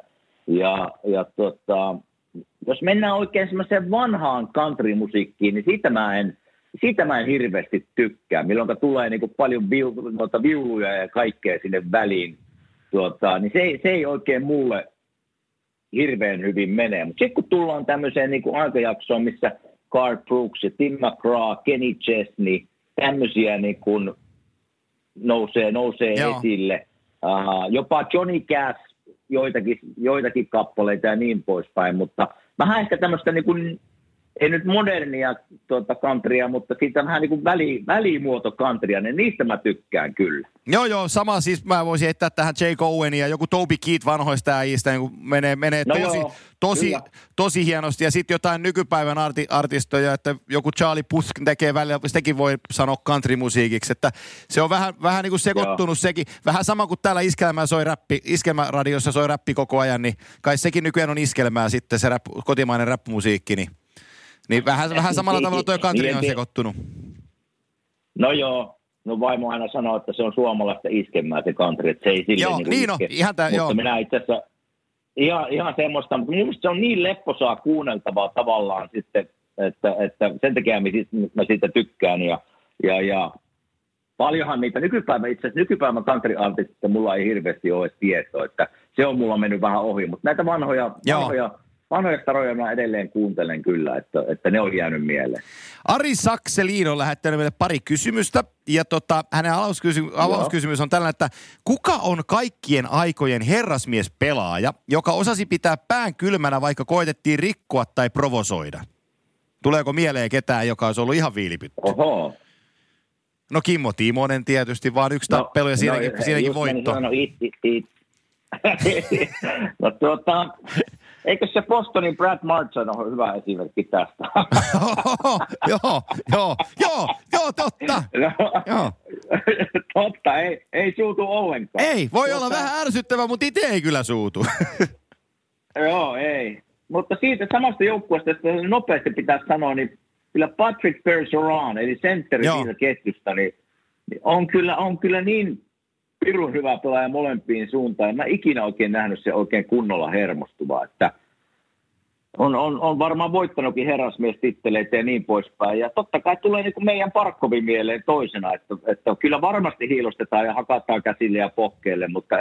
Jos mennään oikein semmoiseen vanhaan country-musiikkiin, niin siitä mä en hirveästi tykkää. Milloin tulee niin kuin paljon viuluja ja kaikkea sinne väliin, niin se ei oikein mulle hirveän hyvin mene. Mutta sitten kun tullaan tämmöiseen niin kuin aikajaksoon, missä Garth Brooks ja Tim McGraw, Kenny Chesney, tämmöisiä niin kuin nousee esille. Jopa Johnny Cash, joitakin kappaleita ja niin poispäin, mutta vähän ehkä tämmöistä niin kuin, ei nyt modernia countrya, mutta siitä vähän niin kuin välimuoto countrya, niin niistä mä tykkään kyllä. Joo, sama siis mä voisin heittää tähän Jake Owenia ja joku Toby Keith vanhoista äijistä, niin menee tosi hienosti. Ja sitten jotain nykypäivän artistoja, että joku Charlie Puth tekee välillä, sitäkin voi sanoa countrymusiikiksi, että se on vähän niin kuin sekoittunut sekin. Vähän sama kuin täällä Iskelmäradiossa soi räppi koko ajan, niin kai sekin nykyään on iskelmää sitten se kotimainen rap-musiikki, niin vähän samalla tavalla tuo country on sekoittunut. No joo, vaimo aina sanoo, että se on suomalaista iskemää se country, että se ei silleen niin kuin iske. Mutta minä itse asiassa ihan semmoista, mutta minusta se on niin lepposaa kuunneltavaa tavallaan sitten, että sen takia mä siitä tykkään ja paljonhan niitä nykypäivän country-artistista mulla ei hirveästi ole tietoa, että se on mulla mennyt vähän ohi, mutta näitä vanhoja staroja mä edelleen kuuntelen kyllä, että ne on jäänyt mieleen. Ari Sakselin on lähettänyt meille pari kysymystä, ja hänen avauskysymys on tällainen, että kuka on kaikkien aikojen herrasmiespelaaja, joka osasi pitää pään kylmänä, vaikka koetettiin rikkoa tai provosoida? Tuleeko mieleen ketään, joka olisi ollut ihan viilipytty? Oho. No Kimmo Timonen tietysti, vaan yksi tappelu ja siinäkin voitto. Eikö se Bostonin Brad Marchand ole hyvä esimerkki tästä? Joo, totta. Joo. Totta, ei suutu ollenkaan. Ei, voi olla vähän ärsyttävä, mutta itse ei kyllä suutu. Joo, ei. Mutta siitä samasta joukkueesta, että nopeasti pitäisi sanoa, niin kyllä Patrick Bergeron, eli sentteri siitä ketjusta, niin on kyllä niin pirun hyvä pelaaja molempiin suuntaan. Mä ikinä oikein nähnyt se oikein kunnolla hermostuvaa, että on varmaan voittanutkin herrasmiestitteleitä ja niin poispäin. Ja totta kai tulee niin kuin meidän Parkkovin mieleen toisena, että kyllä varmasti hiilostetaan ja hakataan käsille ja pohkeille, mutta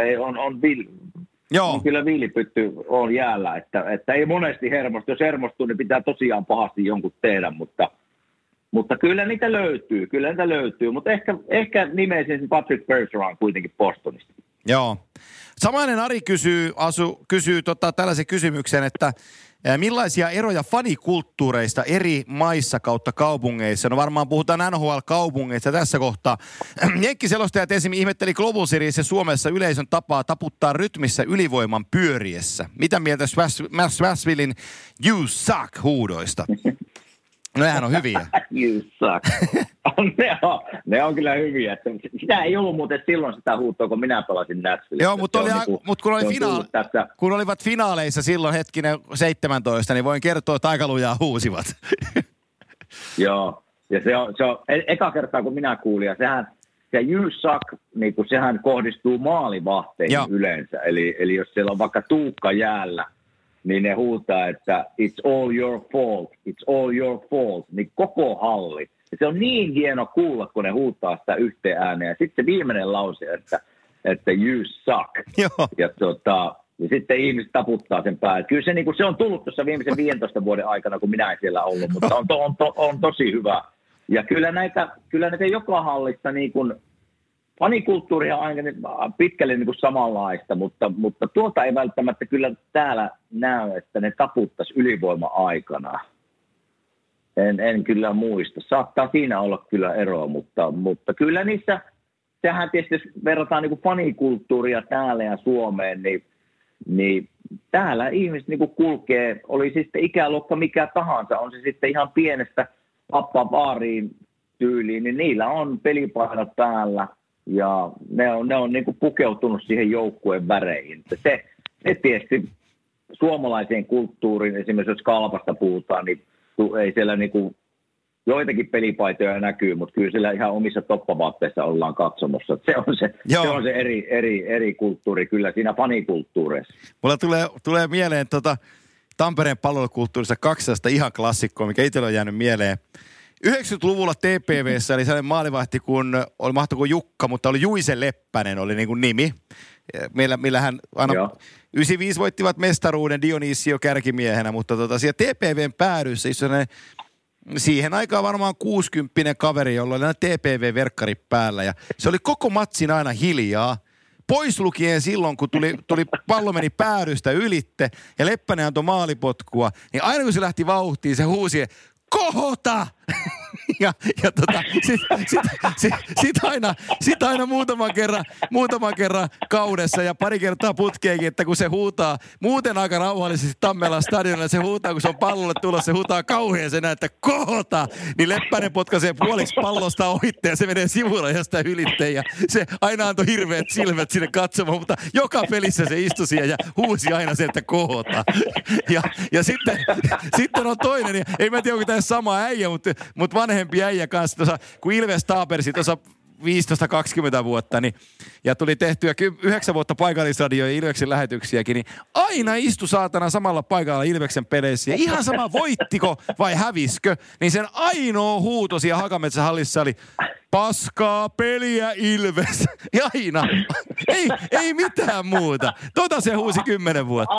on kyllä viilipytty on jäällä, että ei monesti hermostu. Jos hermostuu, niin pitää tosiaan pahasti jonkun tehdä, mutta kyllä niitä löytyy. Mutta ehkä nimeisin Patrick Bergeron kuitenkin Bostonista. Joo. Samainen Ari kysyy tällaisen kysymyksen, että millaisia eroja fanikulttuureista eri maissa kautta kaupungeissa? No varmaan puhutaan NHL-kaupungeista tässä kohtaa. Jenkkiselostajat esimerkiksi ihmetteli Global Series ja Suomessa yleisön tapaa taputtaa rytmissä ylivoiman pyöriessä. Mitä mieltä Smashvillein You Suck -huudoista? No nehän on hyviä. You suck. ne on kyllä hyviä. Sitä ei ollut muuten silloin sitä huutoa, kun minä pelasin Nashville. Joo, mutta kun olivat finaaleissa silloin hetkinen 17, niin voin kertoa, että aika lujaa huusivat. Joo, ja se on eka kertaa, kun minä kuulin, ja se You Suck, niin kun sehän kohdistuu maalivahteihin yleensä. Eli jos siellä on vaikka Tuukka jäällä, niin ne huutaa, että it's all your fault, niin koko halli. Ja se on niin hieno kuulla, kun ne huutaa sitä yhteen ääneen. Ja sitten se viimeinen lause, että you suck. Joo. Ja sitten ihmiset taputtaa sen päälle. Kyllä se on tullut tuossa viimeisen 15 vuoden aikana, kun minä en siellä ollut, mutta on tosi hyvä. Ja kyllä näitä joka hallissa niin kuin fanikulttuuria on aina pitkälle niin kuin samanlaista, mutta tuota ei välttämättä kyllä täällä näy, että ne taputtaisi ylivoima-aikana. En kyllä muista. Saattaa siinä olla kyllä eroa, mutta kyllä niissä, sehän tietysti jos verrataan niin kuin fanikulttuuria täällä ja Suomeen, niin täällä ihmiset niin kuin kulkee, oli sitten ikäluokka mikä tahansa, on se sitten ihan pienestä pappabaariin tyyliin, niin niillä on pelipaidat päällä ja ne on niin kuin pukeutunut siihen joukkueen väreihin. Se tietysti suomalaiseen kulttuuriin, esimerkiksi jos Kalpasta puhutaan, niin ei siellä niin kuin joitakin pelipaitoja näkyy, mutta kyllä siellä ihan omissa toppavaatteissa ollaan katsomossa. Se on se eri kulttuuri kyllä siinä fanikulttuureissa. Mulla tulee mieleen Tampereen palvelukulttuurissa 200 ihan klassikkoa, mikä itsellä on jäänyt mieleen. 90-luvulla TPV:ssä oli sellainen maalivahti, oli mahtoiko Jukka, mutta oli Juise Leppänen, oli niin kuin nimi. Millä hän aina 95 voittivat mestaruuden Dionisio kärkimiehenä, mutta siellä TPV:n päädyssä siihen aikaan varmaan 60 kaveri, jolla oli aina TPV-verkkari päällä ja se oli koko matsin aina hiljaa. Pois lukien silloin, kun tuli pallo meni päädystä ylitte ja Leppänen antoi maalipotkua, niin aina kun se lähti vauhtiin, se huusi, kohota! ja sit aina muutaman kerran kaudessa ja pari kertaa putkeenkin, että kun se huutaa muuten aika rauhallisesti Tammelan stadionilla, se huutaa, kun se on pallolle tulossa, se huutaa kauhean senä, että kohota! Niin Leppänen potkaisee puoliksi pallosta ohitte ja se menee sivurajasta ylitteen ja se aina antoi hirveät silmät sinne katsomaan, mutta joka pelissä se istui siellä ja huusi aina sen, että kohota! Ja sitten on toinen, ja ei mä tiedä, onko tämä sama äijä, mutta vanhempi äijä kanssa, kun Ilves taapersi tuossa 15-20 vuotta, niin, ja tuli tehtyä 9 vuotta paikallisradioja ja Ilveksen lähetyksiäkin, niin aina istu saatana samalla paikalla Ilveksen peleissä. Ja ihan sama voittiko vai häviskö, niin sen ainoa huuto siellä Hakametsähallissa oli paskaa peliä Ilves. Ja aina. Ei mitään muuta. Se huusi 10 vuotta.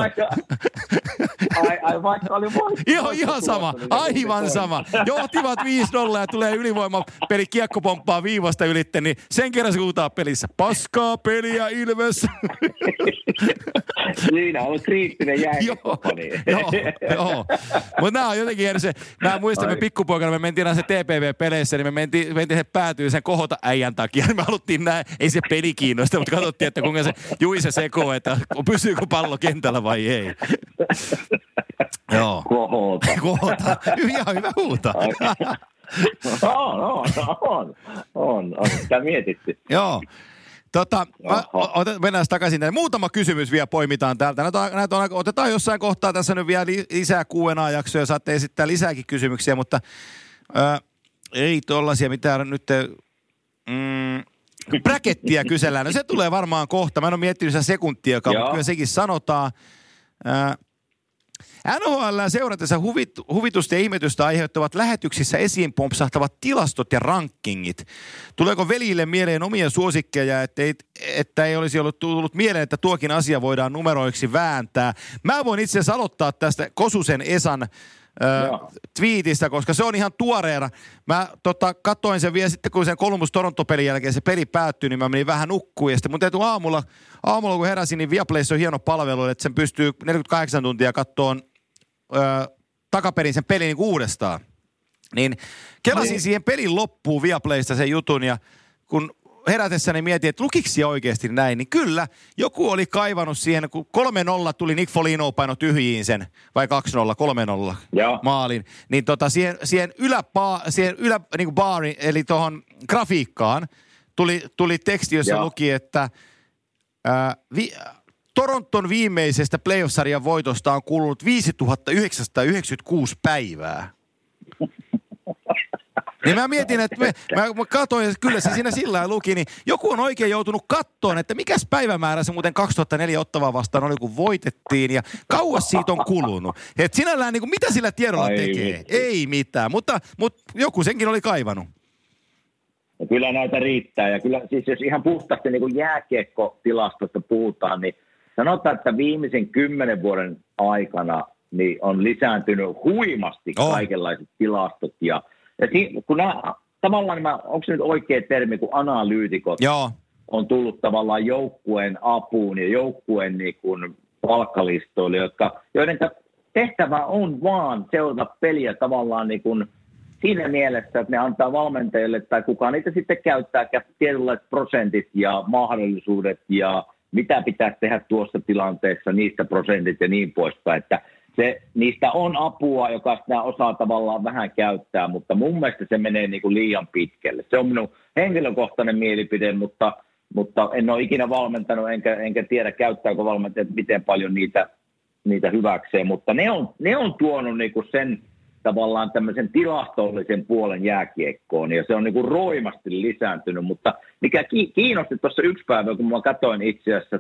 Ai vaikka oli voitto. Ihan sama. Aivan sama. Johtivat 5-0 ja tulee ylivoimapeli, kiekko pomppaa viivasta ylitte, niin sen kerran se huutaa pelissä. Paskaa peliä Ilves. Siinä on kriittinen Joo. Mutta nämä on jotenkin eri se. Mä muistan, me pikkupoikana me mentiin se TPV-peleissä, niin me mentiin se päätyy sen kohota äijän takia. Me haluttiin ei se peli kiinnosta, mutta katsottiin, että kuinka se Juise sekoo, että pysyykö pallo kentällä vai ei. Joo. Kohota. Ihan hyvä huuta. On. Sitä mietitty. Joo. Mennään takaisin tänne. Muutama kysymys vielä poimitaan täältä. Otetaan jossain kohtaa tässä nyt vielä lisää Q&A-jaksoja. Saatte esittää lisääkin kysymyksiä, mutta ei tollaisia mitään nyt... Bräkettiä kysellään. No se tulee varmaan kohta. Mä en ole miettinyt sitä sekuntiakaan, mutta kyllä sekin sanotaan. NHL seuratessa huvitusta ja ihmetystä aiheuttavat lähetyksissä esiin pompsahtavat tilastot ja rankingit. Tuleeko veljille mieleen omia suosikkeja, että ei olisi tullut mieleen, että tuokin asia voidaan numeroiksi vääntää? Mä voin itse asiassa aloittaa tästä Kosusen Esan twiitistä, koska se on ihan tuoreena. Mä katsoin sen vielä sitten, kun sen Columbus-Toronto-pelin jälkeen se peli päättyi, niin mä menin vähän nukkuun. Ja sitten mun täytyy aamulla kun heräsin, niin Viaplayssa on hieno palvelu, että sen pystyy 48 tuntia kattoon takaperin sen pelin niin uudestaan. Niin kelasin siihen pelin loppuun Viaplaysta sen jutun ja kun herätessäni mietin, että lukiksi oikeasti näin, niin kyllä joku oli kaivannut siihen, kun 3-0 tuli Nick Foligno paino tyhjiin sen, vai 2-0, 3-0 maalin, niin siihen niin kuin baariin, eli tuohon grafiikkaan tuli teksti, jossa luki, että Toronton viimeisestä playoff-sarjan voitosta on kulunut 5996 päivää. Niin mä mietin, että mä katsoin, että kyllä se siinä sillä lailla luki, niin joku on oikein joutunut kattoon, että mikäs päivämäärä se muuten 2004 Ottavaa vastaan oli, kun voitettiin, ja kauas siitä on kulunut. Että sinällään, niin kuin, mitä sillä tiedolla tekee? Ei mitään, mutta joku senkin oli kaivannut. Ja kyllä näitä riittää, ja kyllä siis jos ihan puhtaasti niin kuin jääkiekkotilastosta puhutaan, niin sanotaan, että viimeisen 10 vuoden aikana niin on lisääntynyt huimasti kaikenlaiset tilastot, ja kun tavallaan onko se nyt oikea termi, kun analyytikot on tullut tavallaan joukkueen apuun ja joukkueen niin kuin palkkalistoille, joiden tehtävä on vaan seurata peliä tavallaan niin kuin siinä mielessä, että ne antaa valmentajille tai kuka niitä sitten käyttää tietynlaiset prosentit ja mahdollisuudet ja mitä pitäisi tehdä tuossa tilanteessa, niistä prosentit ja niin poispäin, että niistä on apua, joka sitä osaa tavallaan vähän käyttää, mutta mun mielestä se menee niin kuin liian pitkälle. Se on minun henkilökohtainen mielipide, mutta en ole ikinä valmentanut, enkä tiedä käyttääkö valmentajat miten paljon niitä hyväkseen, mutta ne on tuonut niin kuin sen tavallaan tämmöisen tilastollisen puolen jääkiekkoon, ja se on niin kuin roimasti lisääntynyt, mutta mikä kiinnosti tuossa yksi päivä, kun mä katsoin itse asiassa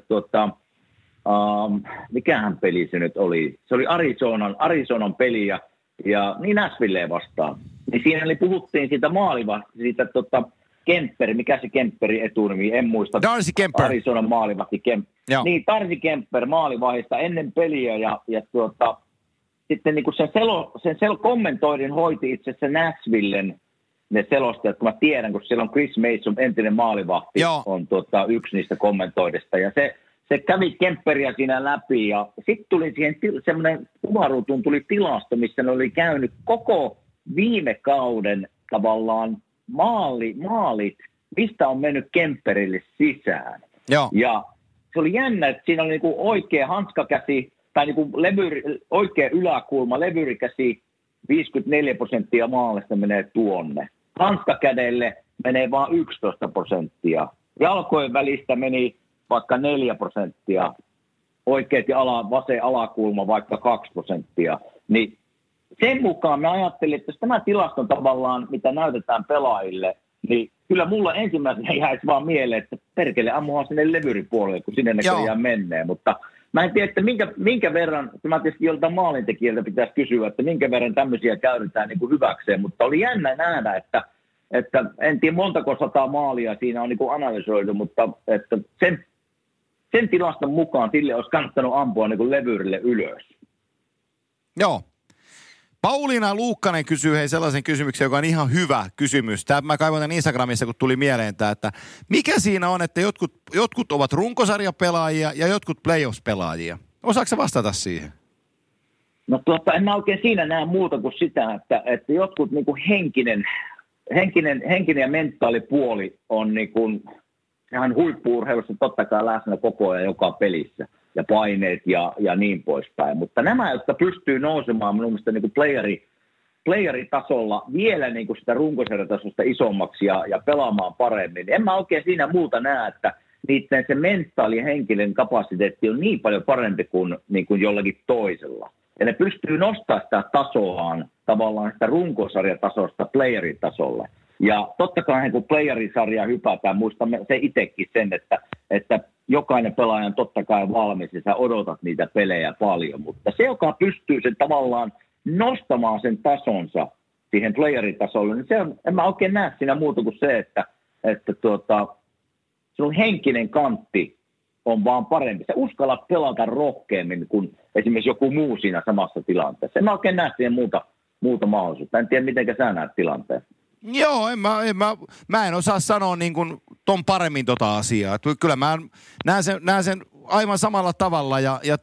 mikähän peli se nyt oli? Se oli Arizonan peli ja niin Nashvilleen vastaan. Niin siinä puhuttiin siitä maalivahti, siitä Kemper, mikä se Kemperin etunimi, en muista. Darcy Kemper. Arizonan maalivahti Kemper. Niin, Darcy Kemper maalivahdista ennen peliä ja sitten niin kuin sen kommentoidin hoiti itse asiassa Nashvillen ne selostajat, kun mä tiedän, kun siellä on Chris Mason, entinen maalivahti, on yksi niistä kommentoidista ja se kävi Kemperiä siinä läpi ja sitten tuli siihen semmoinen kuvaruutuun tuli tilasto, missä ne oli käynyt koko viime kauden tavallaan maalit, mistä on mennyt Kemperille sisään. Joo. Ja se oli jännä, että siinä oli niinku oikea hanskakäsi tai niinku oikea yläkulma, levyrikäsi, 54% maalista menee tuonne. Hanskakädelle menee vain 11%. Jalkojen välistä meni vaikka 4%, oikeat ja vasen alakulma vaikka 2%, niin sen mukaan mä ajattelin, että jos tämä tilaston tavallaan, mitä näytetään pelaajille, niin kyllä mulla ensimmäisenä jäisi vaan mieleen, että perkele ammuhan sinne levyripuolelle, kun sinne näköjään menee, mutta mä en tiedä, että minkä verran, mä tietysti joltain maalintekijältä pitäisi kysyä, että minkä verran tämmöisiä käytetään niin kuin hyväkseen, mutta oli jännä nähdä, että en tiedä montako 100 maalia siinä on niin kuin analysoitu, mutta että sen tilaston mukaan sille olisi kannattanut ampua niin kuin levyrille ylös. Joo. Pauliina Luukkanen kysyy sellaisen kysymyksen, joka on ihan hyvä kysymys. Mä kaivoin tämän Instagramissa, kun tuli mieleen tämä, että mikä siinä on, että jotkut ovat runkosarjapelaajia ja jotkut playoffs-pelaajia? Osaatko sä vastata siihen? No en mä oikein siinä näe muuta kuin sitä, että jotkut niin kuin henkinen ja mentaalipuoli on niin kuin ihan huippu-urheilussa totta kai läsnä koko ajan joka pelissä ja paineet ja niin poispäin. Mutta nämä, jotka pystyy nousemaan minun mielestä niin kuin playeritasolla vielä niin kuin sitä runkosarjatasosta isommaksi ja pelaamaan paremmin, en mä oikein siinä muuta näe, että niiden se mentaali ja henkinen kapasiteetti on niin paljon parempi kuin, niin kuin jollakin toisella. Ja ne pystyy nostamaan sitä tasoaan tavallaan sitä runkosarjatasosta playeritasolle. Ja totta kai kun playerisarjaa hypätään, muistamme se itsekin sen, että jokainen pelaaja on totta kai valmis ja sä odotat niitä pelejä paljon. Mutta se, joka pystyy sen tavallaan nostamaan sen tasonsa siihen playeritasolle, niin se on, en mä oikein näe siinä muuta kuin se, että sun henkinen kantti on vaan parempi. Sä uskallat pelata rohkeammin kuin esimerkiksi joku muu siinä samassa tilanteessa. En mä oikein näe siihen muuta mahdollisuutta. En tiedä, miten sä näet tilanteen. Joo, mä en osaa sanoa niin kuin ton paremmin tota asiaa. Kyllä mä näen sen aivan samalla tavalla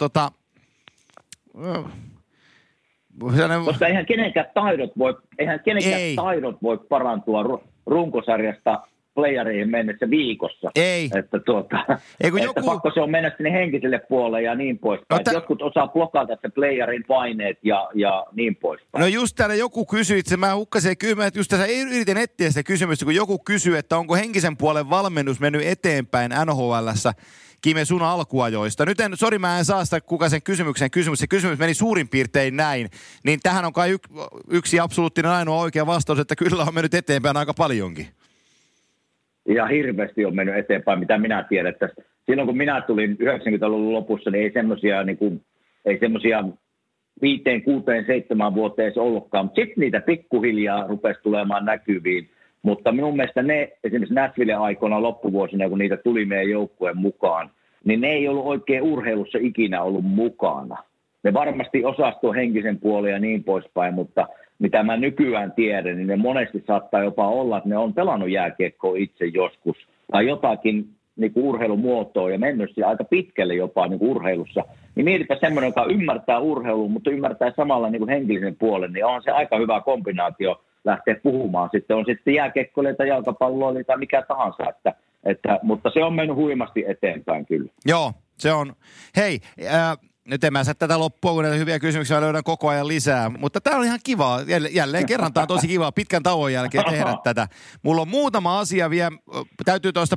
koska eihän kenenkään taidot voi parantua runkosarjasta playereihin mennessä viikossa. Ei. Että pakko se on mennä sinne henkiselle puolelle ja niin poispäin. Jotkut osaa blokata se playerin paineet ja niin poispäin. No just täällä joku kysyi, että mä hukkasin kyllä, että just tässä yritin etsiä sitä kysymystä, kun joku kysyy, että onko henkisen puolen valmennus mennyt eteenpäin NHL:ssä Kime sun alkuajoista. Nyt mä en saa sitä kuka sen kysymyksen kysymys. Se kysymys meni suurin piirtein näin. Niin tähän on kai yksi absoluuttinen ainoa oikea vastaus, että kyllä on mennyt eteenpäin aika paljonkin. Ja hirveästi on mennyt eteenpäin, mitä minä tiedän. Että silloin kun minä tulin 90-luvun lopussa, niin ei semmoisia 5, 6, 7 vuoteen edes ollutkaan. Mutta sitten niitä pikkuhiljaa rupesi tulemaan näkyviin. Mutta minun mielestä ne, esimerkiksi Nashvillen aikoina loppuvuosina, kun niitä tuli meidän joukkueen mukaan, niin ne ei ollut oikein urheilussa ikinä ollut mukana. Ne varmasti osastuu henkisen puolen ja niin poispäin, mutta mitä mä nykyään tiedän, niin ne monesti saattaa jopa olla, että ne on pelannut jääkiekkoa itse joskus tai jotakin niin kuin urheilumuotoa ja mennyt aika pitkälle jopa niin kuin urheilussa. Niin mietipä semmoinen, joka ymmärtää urheilua, mutta ymmärtää samalla niin kuin henkilisen puolen, niin on se aika hyvä kombinaatio lähteä puhumaan. Sitten on sitten jääkiekkoilijoita, jalkapalloilijoita tai mikä tahansa, että Mutta se on mennyt huimasti eteenpäin kyllä. Joo, se on. Hei, nyt en mä saa tätä loppua, kun näitä hyviä kysymyksiä löydän koko ajan lisää. Mutta tää on ihan kivaa. Jälleen kerran tää on tosi kivaa pitkän tauon jälkeen tehdä tätä. Mulla on muutama asia vielä. Täytyy tuosta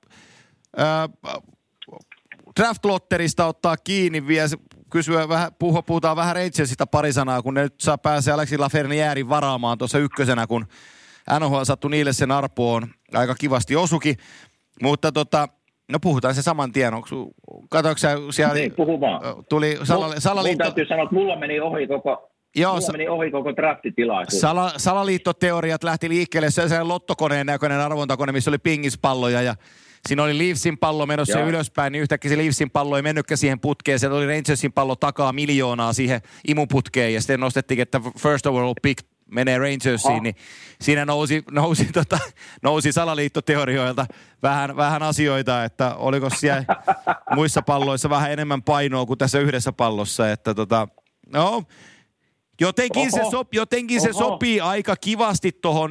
draft-lotterista ottaa kiinni vielä. Kysyä vähän, puhutaan vähän Rangersista pari sanaa, kun ne nyt pääsee Alexis Lafrenierin varaamaan tuossa ykkösenä, kun NHL sattui niille sen arpoon. Aika kivasti osuki. Mutta no puhutaan se saman tien. Katsoitko sä siellä? Niin, puhu vaan. Tuli salaliitto. Mun täytyy sanoa, että mulla meni ohi koko draftitilaisuus. Salaliittoteoriat lähti liikkeelle. Se oli lottokoneen näköinen arvontakone, missä oli pingispalloja ja siinä oli Leafsin pallo menossa ylöspäin, niin yhtäkkiä se Leafsin pallo ei mennytkään siihen putkeen. Sieltä oli Rangersin pallo takaa 1 miljoonaa siihen imuputkeen ja sitten nostettiin, että first overall pick menee Rangersiin, niin siinä nousi salaliittoteorioilta vähän asioita, että oliko siellä muissa palloissa vähän enemmän painoa kuin tässä yhdessä pallossa, että no jotenkin se sopii aika kivasti tuohon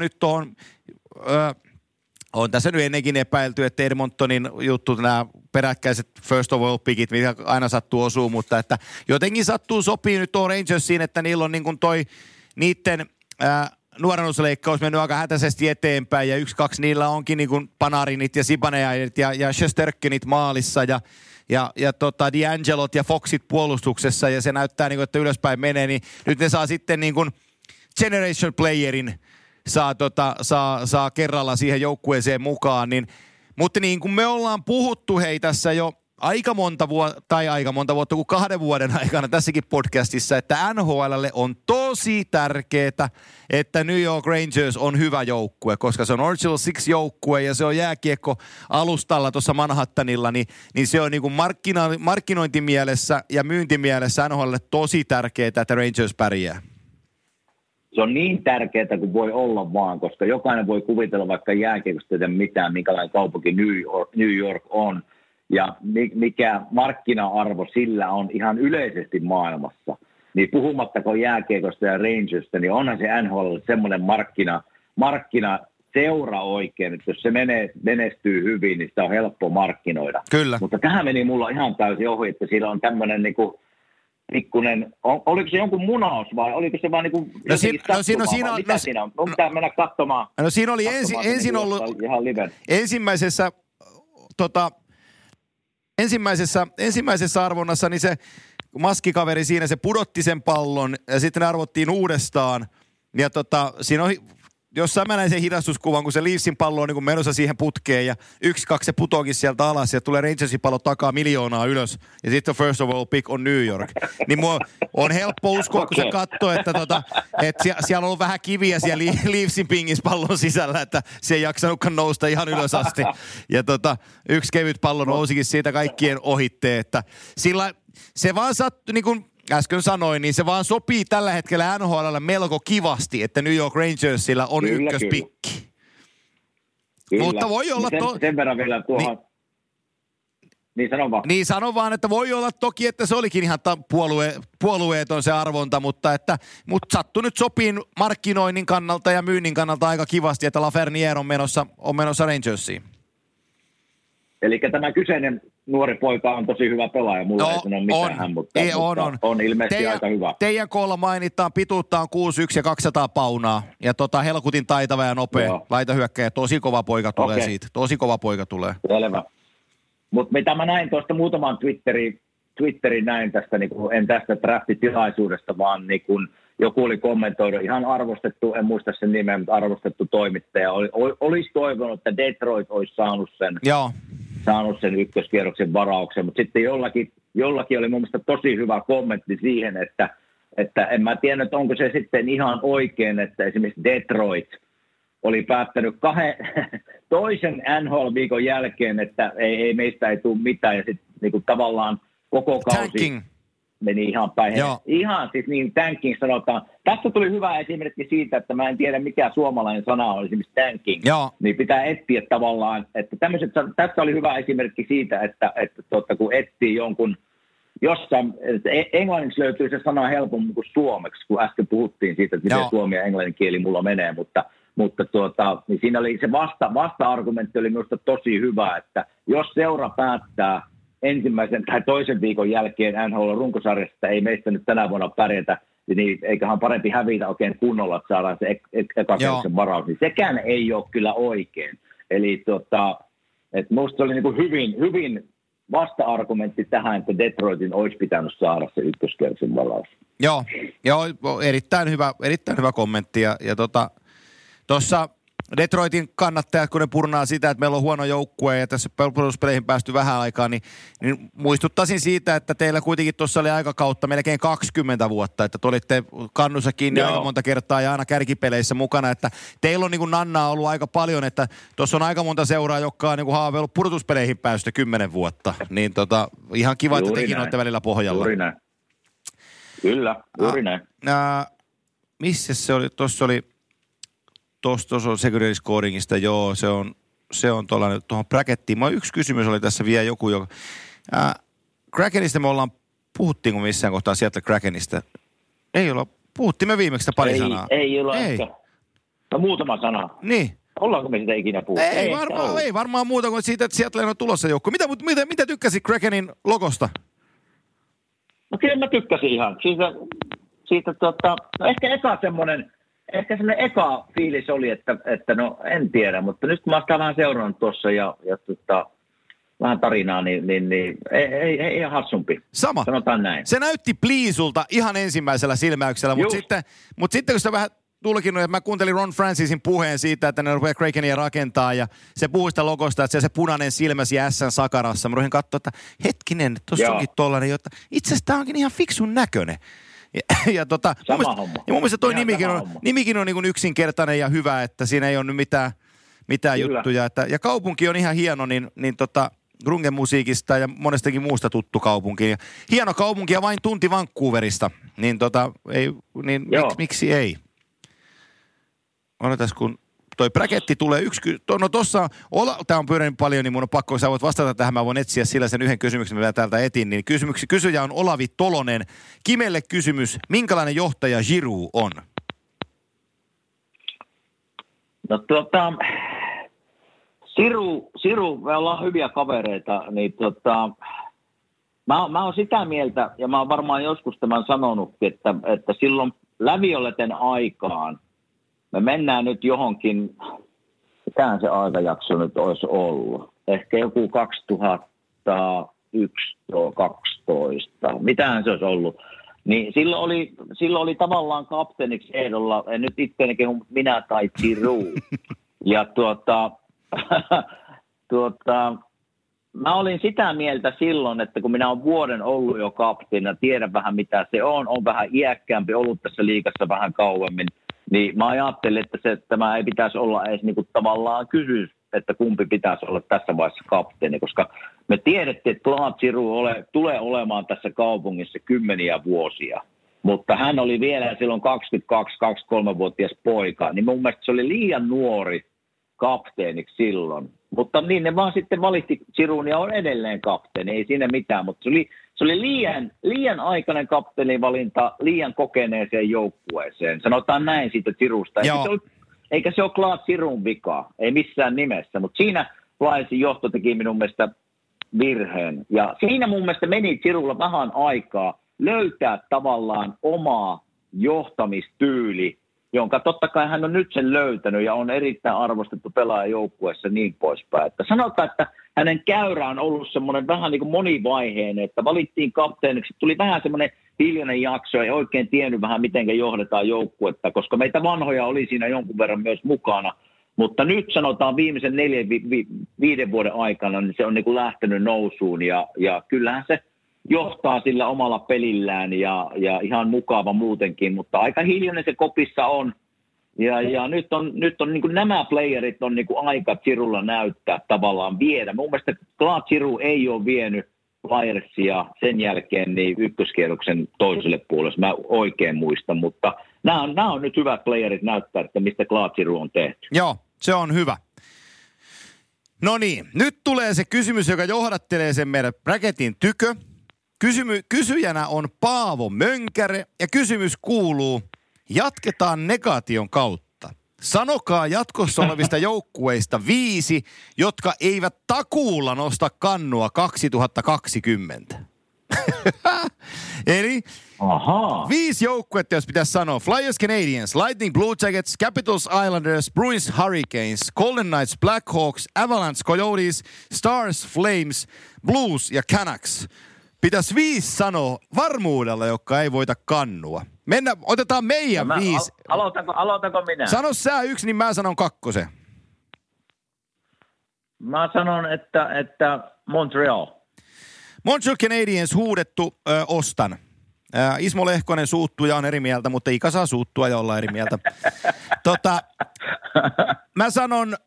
on tässä nyt ennenkin epäilty, että Edmontonin juttu, nämä peräkkäiset first overall pickit, mitä aina sattuu osuu, mutta että jotenkin sopii nyt tuon Rangersiin, että niillä on niin kuin niiden nuorennusleikkaus mennyt aika hätäisesti eteenpäin ja 1-2 niillä onkin niin kuin Panarinit ja Zibanejadit ja Shesterkinit maalissa ja D'Angelot ja Foxit puolustuksessa ja se näyttää niin kuin, että ylöspäin menee, niin nyt ne saa sitten niin kuin generation playerin saa kerralla siihen joukkueeseen mukaan, mutta niin kuin me ollaan puhuttu tässä jo aika monta vuotta kuin 2 vuoden aikana tässäkin podcastissa, että NHLlle on tosi tärkeää, että New York Rangers on hyvä joukkue, koska se on Original Six joukkue ja se on jääkiekko alustalla tuossa Manhattanilla, niin se on niin kuin markkinointimielessä ja myyntimielessä NHLlle tosi tärkeää, että Rangers pärjää. Se on niin tärkeää kuin voi olla vaan, koska jokainen voi kuvitella vaikka jääkiekosta mitään, minkälainen kaupunki New York on. Ja mikä markkina-arvo sillä on ihan yleisesti maailmassa. Niin puhumattakaan jääkiekosta ja Rangersta, niin onhan se NHL semmoinen markkinaseura oikein, että jos se menestyy hyvin, niin sitä on helppo markkinoida. Kyllä. Mutta tähän meni mulla ihan täysin ohi, että siinä on tämmöinen niinku pikkunen, oliko se jonkun munaus vai oliko se vaan niinku mitä siinä on? Mun pitää mennä katsomaan. No siinä oli ensin ollut ihan liven. Ensimmäisessä arvonnassa niin se maskikaveri siinä, se pudotti sen pallon ja sitten ne arvottiin uudestaan. Ja siinä on, jossain mä näin sen hidastuskuvan, kun se Leafsin pallo on niin kuin menossa siihen putkeen ja 1-2 se putoakin sieltä alas ja tulee Rangersin pallo takaa 1 miljoonaa ylös ja sitten first overall pick on New York. Niin mua on helppo uskoa, kun se katsoo, että siellä on ollut vähän kiviä siellä Leafsin pingispallon sisällä, että se ei jaksanutkaan nousta ihan ylös asti. Ja yksi kevyt pallo nousikin siitä kaikkien ohitteen, että sillä se vaan sattui, niin kuin äsken sanoin, niin se vaan sopii tällä hetkellä NHL:lle melko kivasti, että New York Rangersilla on ykköspikki. Kyllä. Mutta voi olla sen verran vielä tuohon. Niin sano vaan. Niin sano vaan, että voi olla toki, että se olikin ihan puolueeton se arvonta, mutta sattui nyt sopiin markkinoinnin kannalta ja myynnin kannalta aika kivasti, että Lafreniere on menossa Rangersiin. Eli tämä kyseinen nuori poika on tosi hyvä pelaaja, mulla ei sano mitään, mutta on ilmeisesti aika hyvä. Teidän koolla mainitaan, pituutta on 6'1 ja 200 paunaa, ja helkutin taitava ja nopea laitahyökkäjä, tosi kova poika tulee siitä, tosi kova poika tulee. Selvä. Mutta mitä mä näin tuosta muutaman Twitterin näin tästä, niin kuin, en tästä draftitilaisuudesta, vaan niin kuin joku oli kommentoinut, ihan arvostettu, en muista sen nimeä, mutta arvostettu toimittaja, olisi toivonut, että Detroit olisi saanut sen ykköskierroksen varauksen, mutta sitten jollakin oli mun mielestä tosi hyvä kommentti siihen, että en mä tiedä, että onko se sitten ihan oikein, että esimerkiksi Detroit oli päättänyt toisen NHL-viikon jälkeen, että ei meistä ei tule mitään, ja sitten niin tavallaan koko kausi meni ihan päin. Ihan siis niin tanking sanotaan. Tässä tuli hyvä esimerkki siitä, että mä en tiedä mikä suomalainen sana on esimerkiksi tanking. Niin pitää etsiä tavallaan, että tässä oli hyvä esimerkki siitä, että kun etsii jonkun jossain, englanniksi löytyy se sana helpommin kuin suomeksi, kun äsken puhuttiin siitä, että miten suomi ja englannin kieli mulla menee, mutta mutta niin siinä oli se vasta-argumentti oli minusta tosi hyvä, että jos seura päättää ensimmäisen tai toisen viikon jälkeen NHL-runkosarjasta, että ei meistä nyt tänä vuonna pärjätä, niin eiköhän parempi hävitä oikein kunnolla, että saadaan se ekakerroksen varaus, niin sekään ei ole kyllä oikein. Eli että minusta se oli niin kuin hyvin vasta-argumentti tähän, että Detroitin olisi pitänyt saada se ykköskierroksen varaus. Joo, erittäin hyvä kommentti. Ja tuossa Detroitin kannattajat, kun ne purnaa sitä, että meillä on huono joukkue ja tässä pudotuspeleihin päästy vähän aikaa, niin muistuttaisin siitä, että teillä kuitenkin tuossa oli aikakautta melkein 20 vuotta, että te olitte kannussa kiinni aika monta kertaa ja aina kärkipeleissä mukana, että teillä on niin kuin Nannaa ollut aika paljon, että tuossa on aika monta seuraa, jotka on niin kuin haaveillut pudotuspeleihin päästä 10 vuotta, niin ihan kiva, että tekin olette välillä pohjalla. Juuri näin. Kyllä, juuri näin. Missä se oli? Tuossa on secondary scoringista, joo, se on tuohon brackettiin. Yksi kysymys oli tässä vielä joku, joka... Krakenista me puhuttiinko missään kohtaa Seattle Krakenista? Ei olla, puhuttiin me viimeksi pari sanaa. Ei olla ehkä. No muutama sana. Niin. Ollaanko me sitä ikinä puhuttu? Ei varmaan muuta kuin siitä, että Seattle on tulossa joukko. Mitä tykkäsit Krakenin logosta? No kyllä mä tykkäsin ihan. Siitä no ehkä semmoinen eka fiilis oli, että no en tiedä, mutta nyt kun mä oon vähän seurannut tuossa ja vähän tarinaa, niin ei hassumpi. Sama. Sanotaan näin. Se näytti pliisulta ihan ensimmäisellä silmäyksellä, mutta sitten kun sitä vähän tulkinut, että mä kuuntelin Ron Francisin puheen siitä, että ne rupeaa Krakenia rakentaa ja se puhui sitä logosta, että se punainen silmä siellä S:n sakarassa. Mä rupesin katsoa, että hetkinen, tuossa onkin tollainen, jotta itse asiassa tää onkin ihan fiksun näköinen. Mun mielestä toi nimikin on niin kuin yksinkertainen ja hyvä, että siinä ei ole nyt mitään juttuja. Ja kaupunki on ihan hieno, niin grunge-musiikista ja monestakin muusta tuttu kaupunki. Ja hieno kaupunki ja vain tunti Vancouverista, miksi ei? Odotas, kun toi braketti tulee no tossa, tää on pyörinyt paljon, niin mun on pakko, sä voit vastata tähän, mä voin etsiä sillä sen yhden kysymyksen, mitä täältä etin, niin kysyjä on Olavi Tolonen. Kimelle kysymys, minkälainen johtaja Giroux on? No Siru, me ollaan hyviä kavereita, niin mä oon sitä mieltä, ja mä oon varmaan joskus tämän sanonutkin, että silloin Lävioleten aikaan me mennään nyt johonkin, mitähän se aikajakso nyt olisi ollut? Ehkä joku 2011-2012. Mitähän se olisi ollut? Niin silloin oli tavallaan kapteeniksi ehdolla, en nyt itseäni kehu, minä tai Giroux. Ja mä olin sitä mieltä silloin, että kun minä olen vuoden ollut jo kapteena, tiedän vähän mitä se on vähän iäkkäämpi, ollut tässä liigassa vähän kauemmin, niin mä ajattelin, että tämä ei pitäisi olla edes niinku tavallaan kysymys, että kumpi pitäisi olla tässä vaiheessa kapteeni, koska me tiedettiin, että Claude Giroux tulee olemaan tässä kaupungissa kymmeniä vuosia, mutta hän oli vielä silloin 22-23-vuotias poika, niin mun mielestä se oli liian nuori kapteeniksi silloin. Mutta niin ne vaan sitten valitti Giroux ja on edelleen kapteeni, ei siinä mitään, mutta se oli liian aikainen kapteenivalinta liian kokeneeseen joukkueeseen. Sanotaan näin siitä Girouxsta. Eikä se ole Claude Giroux vika, ei missään nimessä, mutta siinä Flyersin johto teki minun mielestä virheen. Ja siinä mun mielestä meni Girouxlla vähän aikaa löytää tavallaan omaa johtamistyyli, jonka totta kai hän on nyt sen löytänyt ja on erittäin arvostettu pelaaja joukkueessa niin poispäin. Että sanotaan, että hänen käyrä on ollut semmoinen vähän niin kuin monivaiheinen, että valittiin kapteeniksi, tuli vähän semmoinen hiljainen jakso, ei oikein tiennyt vähän miten johdetaan joukkuetta, koska meitä vanhoja oli siinä jonkun verran myös mukana. Mutta nyt sanotaan viimeisen 4-5 vuoden aikana, niin se on niin kuin lähtenyt nousuun ja kyllähän se johtaa sillä omalla pelillään ja ihan mukava muutenkin, mutta aika hiljainen se kopissa on. Ja nyt on niin kuin nämä playerit on niin kuin aika Girouxlla näyttää tavallaan viedä. Mun mielestä Claude Giroux ei ole vienyt Flyersia sen jälkeen niin ykköskierroksen toiselle puolelle, mä oikein muistan, mutta nämä on nyt hyvät playerit näyttää, että mistä Claude Giroux on tehty. Joo, se on hyvä. No niin, nyt tulee se kysymys, joka johdattelee sen meidän bracketin tykö. Kysyjänä on Paavo Mönkäre ja kysymys kuuluu, jatketaan negaation kautta. sanokaa jatkossa olevista joukkueista 5, jotka eivät takuulla nosta kannua 2020. Eli 5 joukkuetta, jos pitäisi sanoa. Flyers, Canadiens, Lightning, Blue Jackets, Capitals, Islanders, Bruins, Hurricanes, Golden Knights, Blackhawks, Avalanche, Coyotes, Stars, Flames, Blues ja Canucks. Pitäisi 5 sanoa varmuudella, jotka ei voita kannua. Otetaan meidän 5. Aloitanko minä? Sano sä 1, niin mä sanon 2. Mä sanon, että Montreal. Montreal Canadiens huudettu, ostan. Ismo Lehkonen suuttuja on eri mieltä, mutta Ika saa suuttua ja olla eri mieltä. Mä sanon,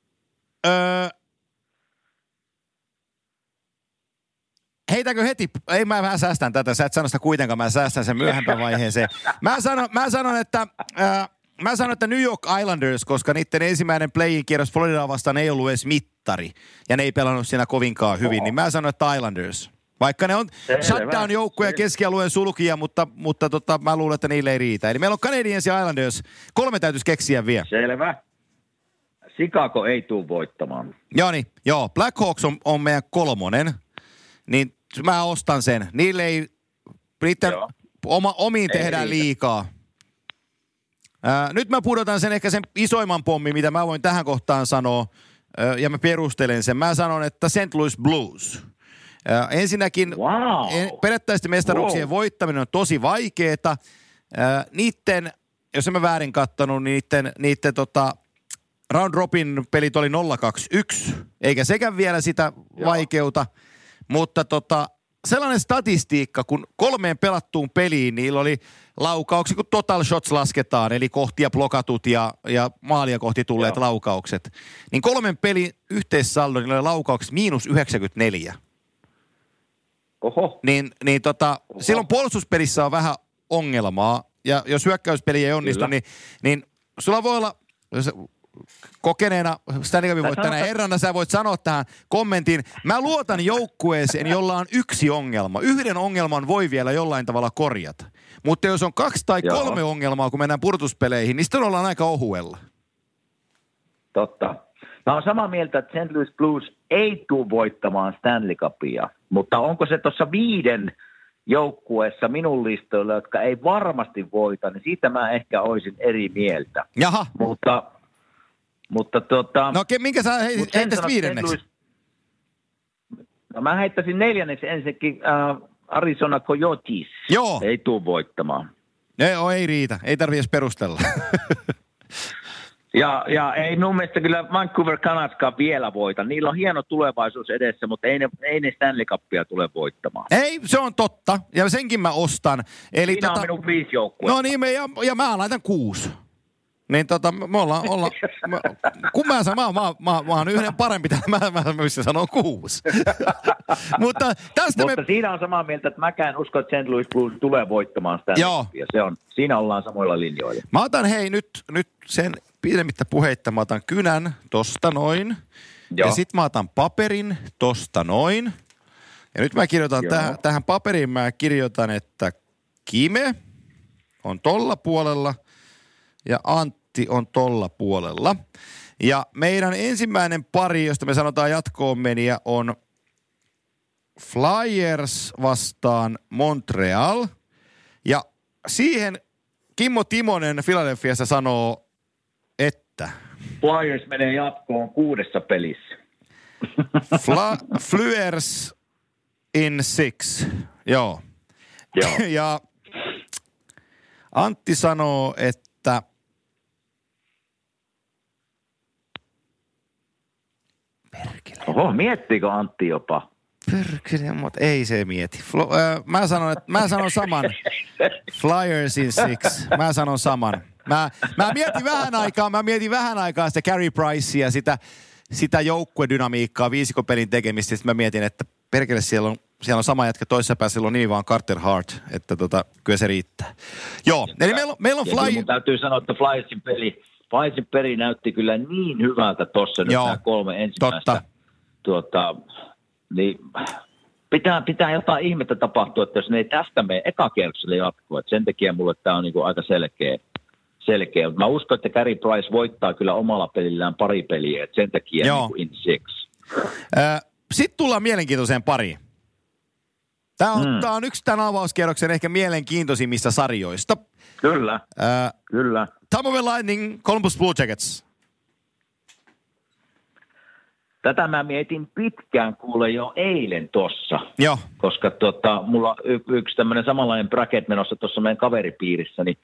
heitäkö heti, ei mä vähän säästän tätä, sä et sano sitä kuitenkaan, mä säästän sen myöhempään vaiheeseen. Mä sanon, että New York Islanders, koska niiden ensimmäinen play-in kierros Floridaa vastaan ei ollut edes mittari, ja ne ei pelannut siinä kovinkaan hyvin, niin mä sanon, että Islanders. Vaikka ne on shutdown-joukkuja keskialueen sulkia, mutta mä luulen, että niille ei riitä. Eli meillä on Canadiens ja Islanders. 3 täytyisi keksiä vielä. Selvä. Chicago ei tule voittamaan. Joo. Blackhawks on meidän 3. Niin mä ostan sen. Niille ei, niiden omiin tehdään liikaa. Nyt mä pudotan sen ehkä sen isoimman pommin, mitä mä voin tähän kohtaan sanoa, ja mä perustelen sen. Mä sanon, että St. Louis Blues. Ensinnäkin perättäisten mestaruuksien voittaminen on tosi vaikeeta. Niitten, jos en mä väärin kattonut, niin niitten round robin pelit oli 0-2-1, eikä sekään vielä sitä vaikeuta. Mutta sellainen statistiikka, kun 3 pelattuun peliin, niillä oli laukauksia, kun total shots lasketaan, eli kohtia blokatut ja maalia kohti tulleet laukaukset. Niin 3 pelin yhteissaldo, niillä oli laukaukset -94. Oho. Silloin puolustuspelissä on vähän ongelmaa, ja jos hyökkäyspeli ei onnistu, niin sulla voi olla, kokeneena Stanley Cupin voittajana herrana, sä voit sanoa tähän kommentin, mä luotan joukkueeseen, jolla on 1 ongelma. 1 ongelman voi vielä jollain tavalla korjata. Mutta jos on 2 tai 3 ongelmaa, kun mennään pudotuspeleihin, niin sitten ollaan aika ohuella. Totta. Mä oon samaa mieltä, että St. Louis Blues ei tule voittamaan Stanley Cupia, mutta onko se tuossa 5 joukkueessa minun listoilla, jotka ei varmasti voita, niin siitä mä ehkä olisin eri mieltä. Jaha. Mutta no minkä sä heittäisit 5? No mä heittäisin 4. ensinnäkin Arizona Coyotes. Joo. Ei tule voittamaan. Ei riitä. Ei tarvitse edes perustella. Ja ei mun mielestä kyllä Vancouver Canuckskaan vielä voita. Niillä on hieno tulevaisuus edessä, mutta ei ne Stanley Cupia tule voittamaan. Ei, se on totta. Ja senkin mä ostan. Eli siinä on minun 5 joukkuetta. No niin, ja mä laitan 6. Niin me ollaan kun mä oon 1 parempi, mä missä sanon 6. Mutta siinä on samaa mieltä, että mäkään usko, että St. Louis Blues tulee voittamaan sitä. Ja siinä ollaan samoilla linjoilla. Mä otan nyt sen pidemmittä puheitta, mä otan kynän tosta noin. Joo. Ja sit mä otan paperin tosta noin. Ja nyt mä kirjoitan tähän paperiin, mä kirjoitan, että Kime on tolla puolella. Ja Antti on tolla puolella. Ja meidän ensimmäinen pari, josta me sanotaan jatkoon meniä, on Flyers vastaan Montreal. Ja siihen Kimmo Timonen Philadelphiassa sanoo, että Flyers menee jatkoon 6 pelissä. Flyers in 6. Joo. Ja Antti sanoo, että Oho, miettiikö Antti jopa? Perkele, mutta ei se mieti. Mä sanon saman. Flyers in 6. Mä sanon saman. Mä mietin vähän aikaa sitä Carey Pricea, sitä joukkuedynamiikkaa, viisikopelin tekemistä. Sitten mä mietin, että perkele siellä on sama jätkä toisessa päässä, sillä on nimi vaan Carter Hart, että kyllä se riittää. Joo, eli meillä on Flyers. Mun täytyy sanoa, että Flyersin peli näytti kyllä niin hyvältä tossa nyt nämä 3 ensimmäistä. Niin pitää jotain ihmettä tapahtua, että jos ne ei tästä mene ekakierrokselle jatkua. Sen takia mulle tämä on niinku aika selkeä. Mä uskon, että Carey Price voittaa kyllä omalla pelillään pari peliä, että sen takia niin kuin in six. Sitten tullaan mielenkiintoiseen pariin. Tämä on yksi tämän avauskierroksen ehkä mielenkiintoisimmista sarjoista. Kyllä, kyllä. Tampa Bay Lightning, Columbus Blue Jackets. Tätä mä mietin pitkään kuule jo eilen tossa. Joo. Koska mulla on yksi tämmöinen samanlainen bracket menossa tuossa meidän kaveripiirissä, niin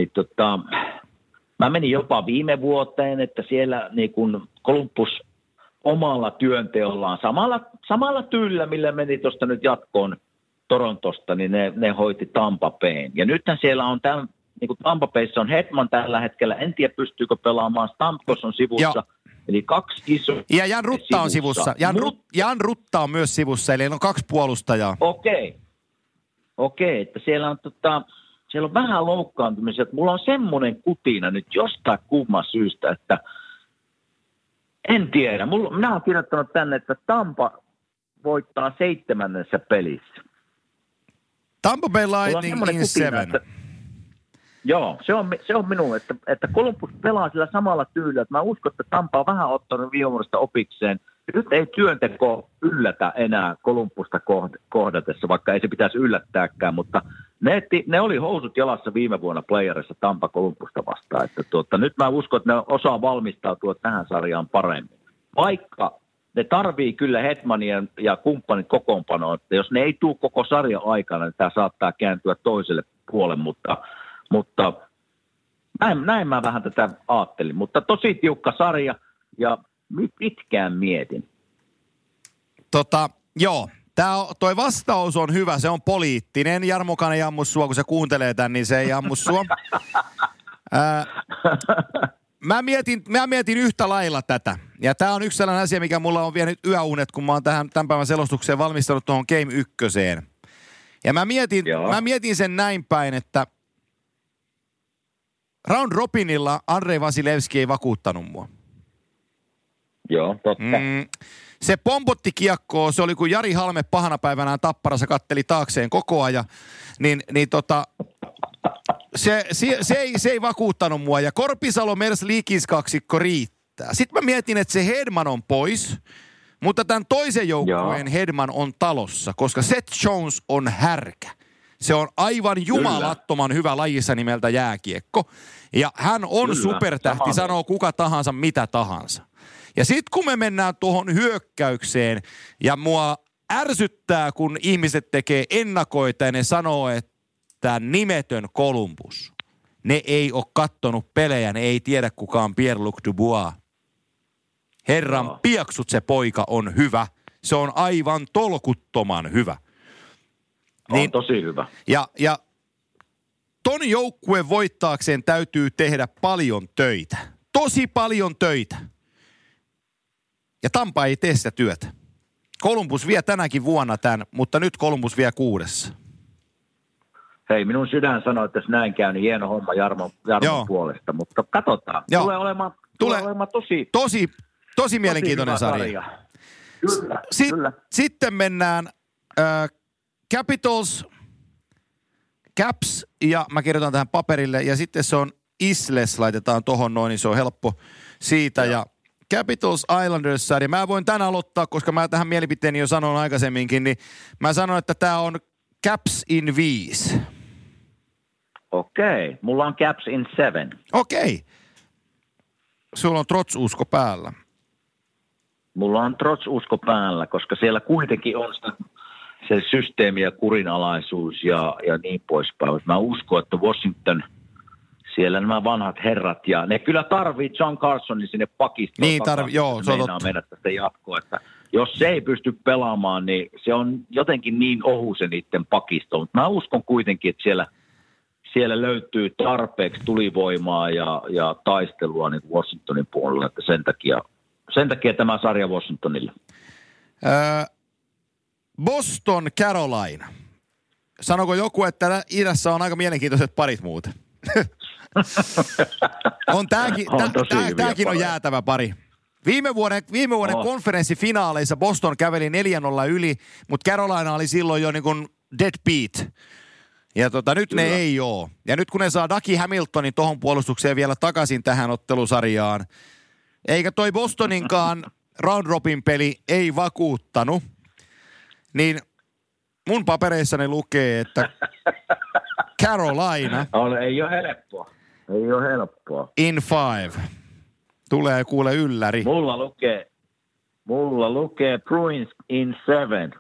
mä menin jopa viime vuoteen, että siellä niin kun Columbus omalla työnteollaan, samalla tyylillä, millä meni tuosta nyt jatkoon Torontosta, niin ne hoiti Tampa Bayn. Ja nythän siellä on niin kuin Tampa Bayssa on Hedman tällä hetkellä, en tiedä pystyykö pelaamaan, Stamkos on sivussa. Joo. Eli 2 iso. Ja Jan Rutta on sivussa. Jan Rutta on myös sivussa, eli on 2 puolustajaa. Okei, että siellä on vähän loukkaantumisia. Mulla on semmoinen kutina nyt jostain kumman syystä, että en tiedä. Minä olen kirjoittanut tänne, että Tampa voittaa 7. pelissä. Tampa Bay Lightning in 7. Joo, se on minun, että Columbus pelaa sillä samalla tyylillä, että mä uskon, että Tampa on vähän ottanut viime vuodesta opikseen. Nyt ei työnteko yllätä enää Columbusta kohdatessa, vaikka ei se pitäisi yllättääkään, mutta ne oli housut jalassa viime vuonna playerissa Tampa Columbusta vastaan. Että nyt mä uskon, että ne osaa valmistautua tähän sarjaan paremmin. Vaikka ne tarvii kyllä Hedmania ja kumppanit kokoonpanoa, että jos ne ei tule koko sarjan aikana, niin tämä saattaa kääntyä toiselle puolelle, mutta näin mä vähän tätä ajattelin. Mutta tosi tiukka sarja ja pitkään mietin. Joo. Toi vastaus on hyvä, se on poliittinen. Jarmokaan ei ammu sua, kun se kuuntelee tän, niin se ei ammu sua. Mä mietin yhtä lailla tätä. Ja tää on yksi sellainen asia, mikä mulla on vienyt yöunet, kun mä oon tämän päivän selostukseen valmistanut tuohon Game 1. Ja mä mietin sen näin päin, että round robinilla Andrei Vasilevski ei vakuuttanut mua. Joo, totta. Se pompotti kiekkoa, se oli kuin Jari Halme pahana päivänään Tapparassa katteli taakseen koko ajan, se ei vakuuttanut mua. Ja Korpisalo, Mers, Liikis kaksikko riittää. Sitten mä mietin, että se Hedman on pois, mutta tämän toisen joukkueen Hedman on talossa, koska Seth Jones on härkä. Se on aivan jumalattoman hyvä lajissa nimeltä jääkiekko. Ja hän on supertähti, sanoo kuka tahansa, mitä tahansa. Ja sitten kun me mennään tuohon hyökkäykseen, ja mua ärsyttää, kun ihmiset tekee ennakoita ja ne sanoo, että nimetön Columbus. Ne ei ole kattonut pelejä, ne ei tiedä kuka on Pierre-Luc Dubois. Herran pieksut, se poika on hyvä. Se on aivan tolkuttoman hyvä. On tosi hyvä. Ja ton joukkueen voittaakseen täytyy tehdä paljon töitä. Tosi paljon töitä. Ja Tampa ei tee sitä työtä. Columbus vie tänäkin vuonna tämän, mutta nyt Columbus vie 6. Hei, minun sydän sanoo, että jos näin käy, niin hieno homma Jarmon puolesta. Mutta katsotaan. Tulee olemaan tosi mielenkiintoinen sarja. Kyllä. Sitten mennään Capitals, Caps, ja mä kirjoitan tähän paperille, ja sitten se on Isles, laitetaan tohon noin, niin se on helppo siitä, ja Capitals Islanders-sarja. Mä voin tän aloittaa, koska mä tähän mielipiteeni jo sanoin aikaisemminkin, niin mä sanon, että tää on Caps in 5. Okei, mulla on Caps in 7. Okei. Sulla on Trots-usko päällä. Mulla on Trots-usko päällä, koska siellä kuitenkin on se systeemi ja kurinalaisuus ja niin poispäin. Mä uskon, että Washington, siellä nämä vanhat herrat, ja ne kyllä tarvii John Carsonin sinne pakistoon. Niin joo, se on totta. Mennä tästä jatkoa, että jos se ei pysty pelaamaan, niin se on jotenkin niin ohu se niiden pakisto. Mutta mä uskon kuitenkin, että siellä löytyy tarpeeksi tulivoimaa ja taistelua niin Washingtonin puolella, että sen takia tämä sarja Washingtonille. Boston, Carolina. Sanoko joku, että idässä on aika mielenkiintoiset parit muuten? Tääkin on jäätävä pari. Viime vuoden konferenssifinaaleissa Boston käveli 4-0 yli, mutta Carolina oli silloin jo niin kuin dead beat. Ja nyt ne ei oo. Ja nyt kun ne saa Dougie Hamiltonin tohon puolustukseen vielä takaisin tähän ottelusarjaan, eikä toi Bostoninkaan round robin peli ei vakuuttanut, niin mun papereissani lukee, että Carolina ei ole helppoa. Ei ole helppoa. in 5. Tulee kuule ylläri. Mulla lukee Bruins in 7.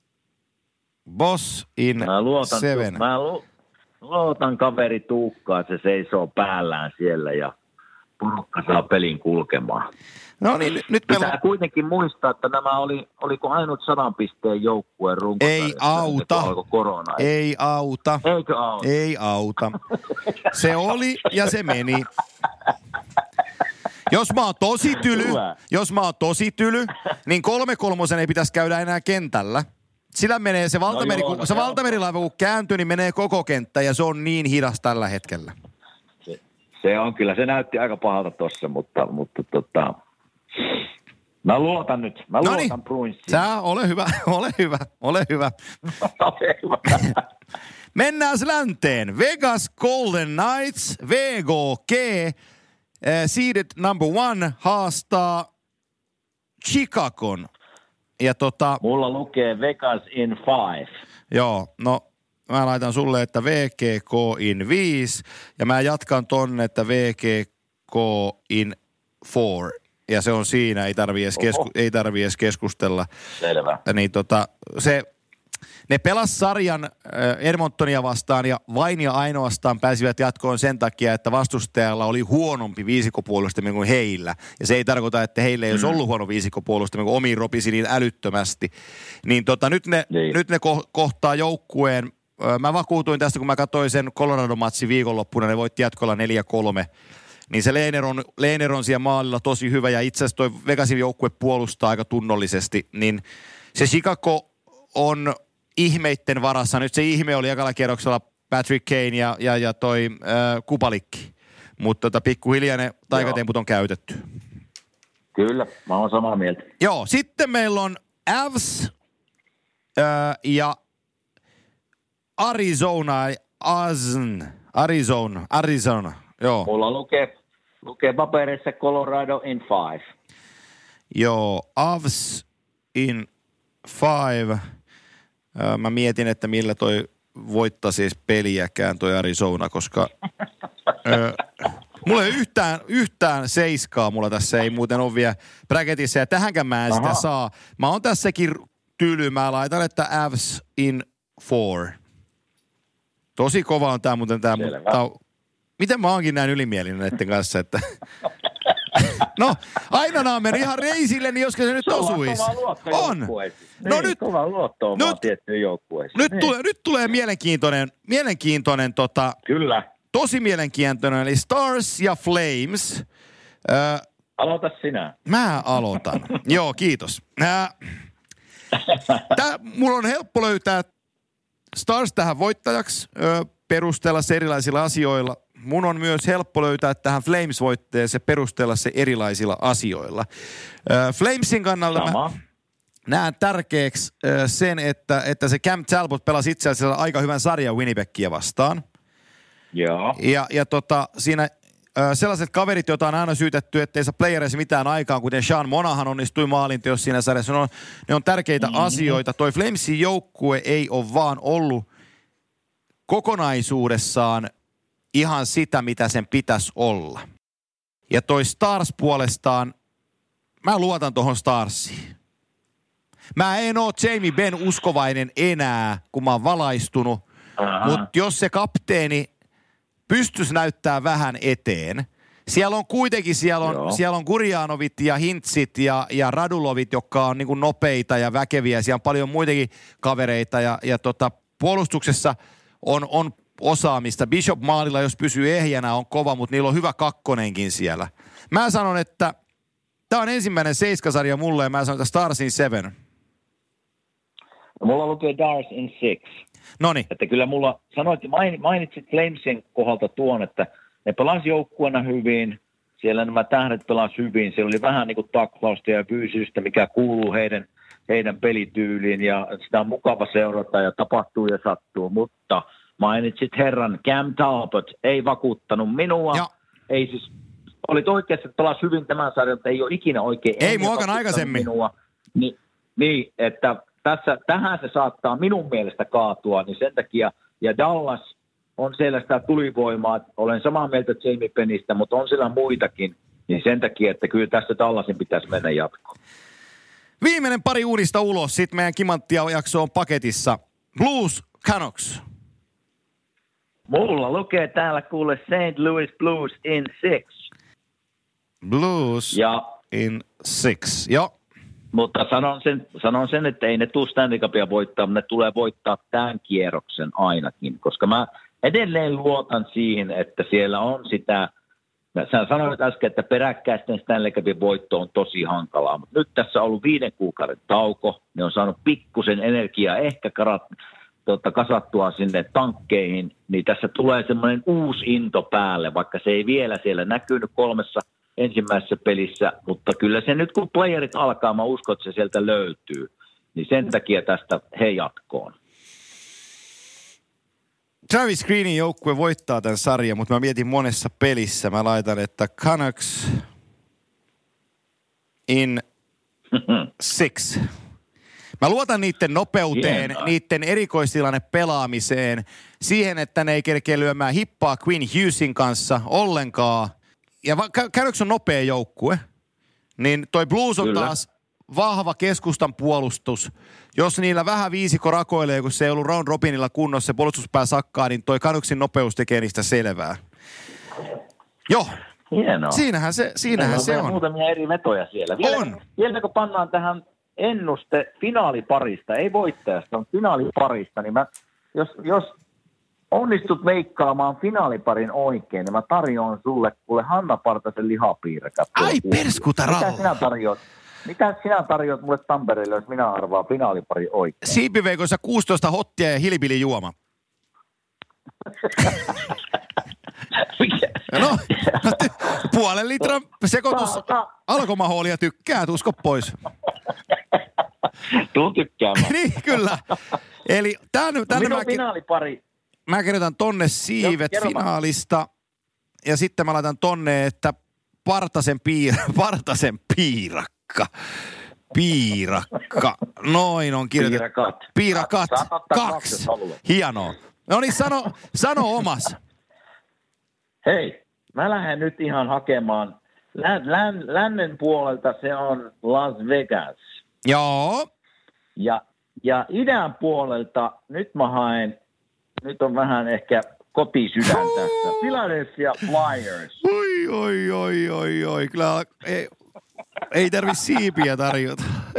Boss in 7. Mä luotan kaveri Tuukkaan, se seisoo päällään siellä ja porukka saa pelin kulkemaan. No niin, nyt meillä pitää kuitenkin muistaa, että nämä oliko ainut 100 pisteen joukkueen runkosarjassa. Ei auta. Ei auta. Eikö auta? Ei auta. Se oli ja se meni. Jos mä oon tosi tyly, niin 3-3 ei pitäisi käydä enää kentällä. Sillä menee se valtamerilaiva, kun kääntyy, niin menee koko kenttä ja se on niin hidas tällä hetkellä. Se on kyllä, se näytti aika pahalta tossa, mutta mä luotan nyt. Mä luotan Bruinsiin. Ole hyvä. Mennään länteen. Vegas Golden Knights, VGK, seeded number 1, haastaa Chicagon. Ja mulla lukee Vegas in 5. Joo, no mä laitan sulle, että VGK in 5, ja mä jatkan tonne, että VGK in 4. Ja se on siinä, ei tarvii edes keskustella. Selvä. Niin ne pelas sarjan Edmontonia vastaan ja vain ja ainoastaan pääsivät jatkoon sen takia, että vastustajalla oli huonompi viisikkopuolustaminen kuin heillä. Ja se ei tarkoita, että heillä ei olisi ollut huono viisikkopuolustaminen, kun omiin ropisi niin älyttömästi. Niin nyt ne kohtaa joukkueen. Mä vakuutuin tästä, kun mä katsoin sen Colorado-matsin viikonloppuna, ne voitti jatkolla 4-3. Niin se Lehner on siellä maalilla tosi hyvä ja itse asiassa toi Vegasin joukkue puolustaa aika tunnollisesti. Niin se Chicago on ihmeitten varassa. Nyt se ihme oli ekalla kierroksella Patrick Kane ja toi Kupalikki. Mutta pikkuhiljaa ne taikatemput on käytetty. Kyllä, mä oon samaa mieltä. Joo, sitten meillä on Avs ja Arizona. Joo. Mulla lukee paperissa Colorado in 5. Joo, Avs in 5. Mä mietin, että millä toi voittaisi edes peliäkään toi Arizona, koska mulla ei yhtään seiskaa mulla tässä, ei muuten ole vielä bracketissa, ja tähänkään mä en sitä saa. Mä oon tässäkin tyly, mä laitan, että Avs in 4. Tosi kova on tää muuten tää, mutta miten mä oonkin näin ylimielinen näiden kanssa, että no, aina meni ihan reisille, niin joskin se nyt osuisi. On. No nyt kova luotto on vaan tiettyyn joukkueeseen. Nyt tulee mielenkiintoinen Kyllä. Tosi mielenkiintoinen, eli Stars ja Flames. Aloita sinä. Mä aloitan. Joo, kiitos. Mulla on helppo löytää Stars tähän voittajaksi, perustella se erilaisilla asioilla. Mun on myös helppo löytää tähän Flames-voitteeseen perustella se erilaisilla asioilla. Flamesin kannalta mä näen tärkeäksi sen, että se Cam Talbot pelasi itse asiassa aika hyvän sarjan Winnipegia vastaan. Joo. Ja siinä sellaiset kaverit, joita on aina syytetty, ettei saa playereissa mitään aikaan, kuten Sean Monahan onnistui maalinteossa siinä sarjassa. Ne on tärkeitä asioita. Toi Flamesin joukkue ei ole vaan ollut kokonaisuudessaan ihan sitä, mitä sen pitäisi olla. Ja toi Stars puolestaan, mä luotan tohon Starsiin. Mä en oo Jamie Benn uskovainen enää, kun mä oon valaistunut. Mutta jos se kapteeni pystyisi näyttää vähän eteen. Siellä on kuitenkin, siellä on Gurjanovit ja Hintzit ja Radulovit, jotka on niin kuin nopeita ja väkeviä. Siellä on paljon muitakin kavereita ja puolustuksessa on osaamista. Bishop maalilla, jos pysyy ehjänä, on kova, mutta niillä on hyvä kakkonenkin siellä. Mä sanon, että tää on ensimmäinen seiskasarja mulle ja mä sanon, että Stars in 7. Mulla lukee Stars in 6. Noniin. Että kyllä mulla mainitsit Flamesin kohdalta tuon, että ne pelasi joukkueena hyvin, siellä nämä tähdet pelasi hyvin, siellä oli vähän niin kuin taklausta ja fyysistä, mikä kuuluu heidän pelityyliin ja sitä on mukava seurata ja tapahtuu ja sattuu, mutta mainitsit herran Cam Talbot, ei vakuuttanut minua. Ja. Ei siis, olit oikeasti, että pelasi hyvin tämän sarjan, mutta ei ole ikinä oikein Ei muokan aikaisemmin. minua. Niin, että tähän se saattaa minun mielestä kaatua, niin sen takia, ja Dallas on siellä sitä tulivoimaa, olen samaa mieltä Jamie Pennistä, mutta on siellä muitakin, niin sen takia, että kyllä tässä Dallasin pitäisi mennä jatkoon. Viimeinen pari uudista ulos, sitten meidän kimanttia jakso on paketissa. Blues Canucks. Mulla lukee täällä kuule St. Louis Blues in 6. Blues in 6, joo. Mutta sanon sen, että ei ne tule Stanley Cupia voittaa, mutta ne tulee voittaa tämän kierroksen ainakin, koska mä edelleen luotan siihen, että siellä on sitä, sä sanoit äsken, että peräkkäisten Stanley Cupin voitto on tosi hankalaa, mutta nyt tässä on ollut 5 kuukauden tauko, ne on saanut pikkusen energiaa, ehkä kasattua sinne tankkeihin, niin tässä tulee semmoinen uusi into päälle, vaikka se ei vielä siellä näkynyt 3 ensimmäisessä pelissä, mutta kyllä se nyt kun playerit alkaa, mä uskon, että se sieltä löytyy, niin sen takia tästä he jatkoon. Travis Greenin joukkue voittaa tämän sarjan, mutta mä mietin monessa pelissä. Mä laitan, että Canucks in 6. Mä luotan niiden nopeuteen, niiden erikoistilanne pelaamiseen, siihen, että ne ei kerkeä lyömään hippaa Quinn Hughesin kanssa ollenkaan. Ja Canucks on nopea joukkue, niin toi Blues on taas vahva keskustan puolustus. Jos niillä vähän viisiko rakoilee, kun se ei ollut round robinilla kunnossa, se puolustuspää sakkaa, niin toi Canucksin nopeus tekee niistä selvää. Joo. Hienoa. Siinähän se on. Muutamia eri vetoja siellä. Vielä kun pannaan tähän ennuste finaaliparista, ei voittajasta, on finaaliparista, niin jos onnistut veikkaamaan finaaliparin oikein, niin mä tarjoan sulle kuule Hanna Partasen lihapiirakat. Ai perskutaralla. Mitä sinä tarjoat mulle Tampereelle, jos minä arvaan finaalipari oikein? Siipiveikoissa 16 hottia ja hilipilijuoma. No, puolen litran sekoitus alkomahoolia tykkää, usko pois. Tuun tykkäämään. Niin, kyllä. Eli tänne finaalipari. Mä kirjoitan tonne siivet finaalista ja sitten mä laitan tonne, että Partasen piirakka. Noin on kirjoitettu. Piirakat. 2. Hienoa. No niin, sano omas. Hei, mä lähden nyt ihan hakemaan. Lännen puolelta se on Las Vegas. Joo. Ja idän puolelta nyt mä haen, nyt on vähän ehkä kotisydän tässä. Philadelphia Flyers. Oi. Kyllä ei tarvi siipiä tarjota.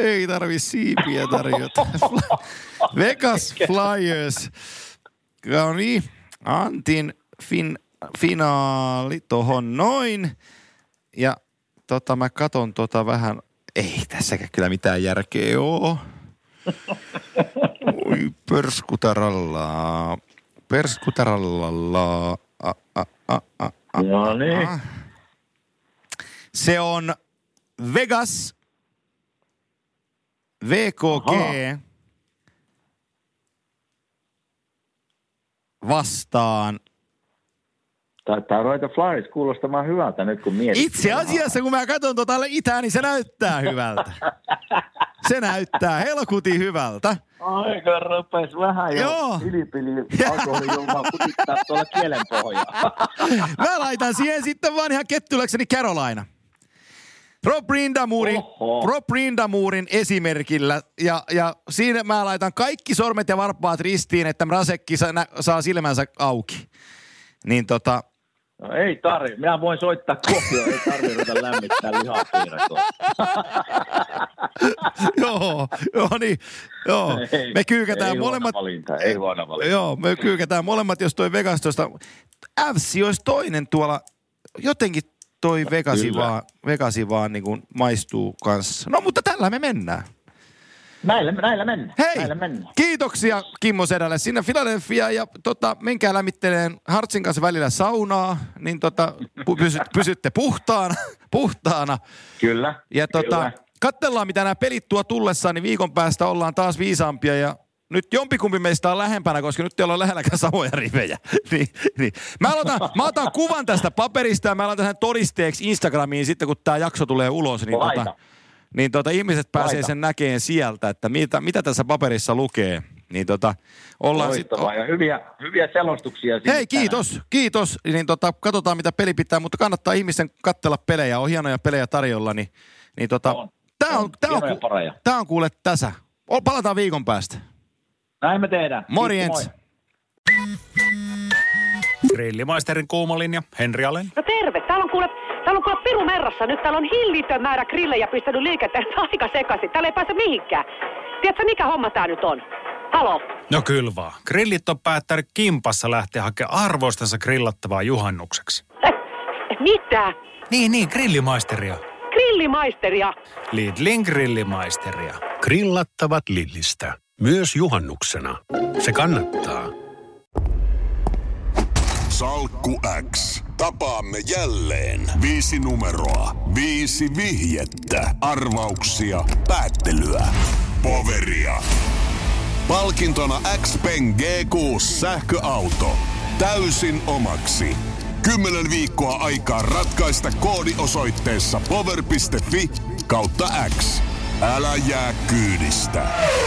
Vegas Flyers. No niin, Antin finaali tohon noin. Ja mä katon vähän. Ei tässäkään kyllä mitään järkeä oo. Oi, perskutarallaa. No niin. Se on Vegas, VKG vastaan. Taitaa ruveta Flyers kuulostamaan hyvältä nyt, kun mietit. Itse asiassa, kun mä katson itään, niin se näyttää hyvältä. Se näyttää helkutin hyvältä. Aika rupes vähän jo pilipili alkoholijuomaa kutittaa tuolla kielen pohjaa. Mä laitan siihen sitten vaan ihan kettyläkseni Carolina. Rob Rindamurin esimerkillä ja siinä mä laitan kaikki sormet ja varpaat ristiin, että Mrazekki saa silmänsä auki. Niin No ei tarvi. Minä voin soittaa Kuopioon. Ei tarvi ruveta lämmittää lihapiirakoa. Joo. Me kyykätään molemmat. Ei huono valinta. Joo, me kyykätään molemmat, jos toi Vegas tuosta. FC olisi toinen tuolla. Jotenkin toi Vegasi vaan niin kuin maistuu kanssa. No, mutta tällä me mennään. Näillä mennään. Hei, kiitoksia Kimmo Sedälle sinne Philadelphia ja menkää lämmitteleen Hartsin kanssa välillä saunaa, niin pysytte puhtaana. Kyllä. Ja katsellaan mitä nämä pelit tuo tullessaan, niin viikon päästä ollaan taas viisaampia ja nyt jompikumpi meistä on lähempänä, koska nyt teillä on lähelläkään samoja rivejä. niin. Mä otan kuvan tästä paperista ja mä laitan sen todisteeksi Instagramiin sitten, kun tää jakso tulee ulos. Niin ihmiset pääsee sen näkemään sieltä, että mitä tässä paperissa lukee. Niin ollaan ja hyviä selostuksia. Hei, kiitos. Niin katsotaan mitä peli pitää, mutta kannattaa ihmisten katsella pelejä. On hienoja pelejä tarjolla, niin tää on kuule tässä. Palataan viikon päästä. Näin me tehdään. Morjens. Grillimaisterin kuuma linja, Henri Alén. No terve, täällä on kuule piru merrassa. Nyt täällä on hillitön määrä grillejä pistänyt liikenteen aika sekaisin. Täällä ei pääse mihinkään. Tiedätkö mikä homma tää nyt on? Halo? No kyllä vaan. Grillit on päättänyt kimpassa lähteä hakemaan arvoistansa grillattavaa juhannukseksi. Mitä? Niin, grillimaisteria. Grillimaisteria? Lidlin grillimaisteria. Grillattavat Lidlistä. Myös juhannuksena. Se kannattaa. Salkku X. Tapaamme jälleen. 5 numeroa. 5 vihjettä. Arvauksia. Päättelyä. Poveria. Palkintona X-Pen G6 sähköauto. Täysin omaksi. 10 viikkoa aikaa ratkaista koodiosoitteessa power.fi/X. Älä jää kyydistä.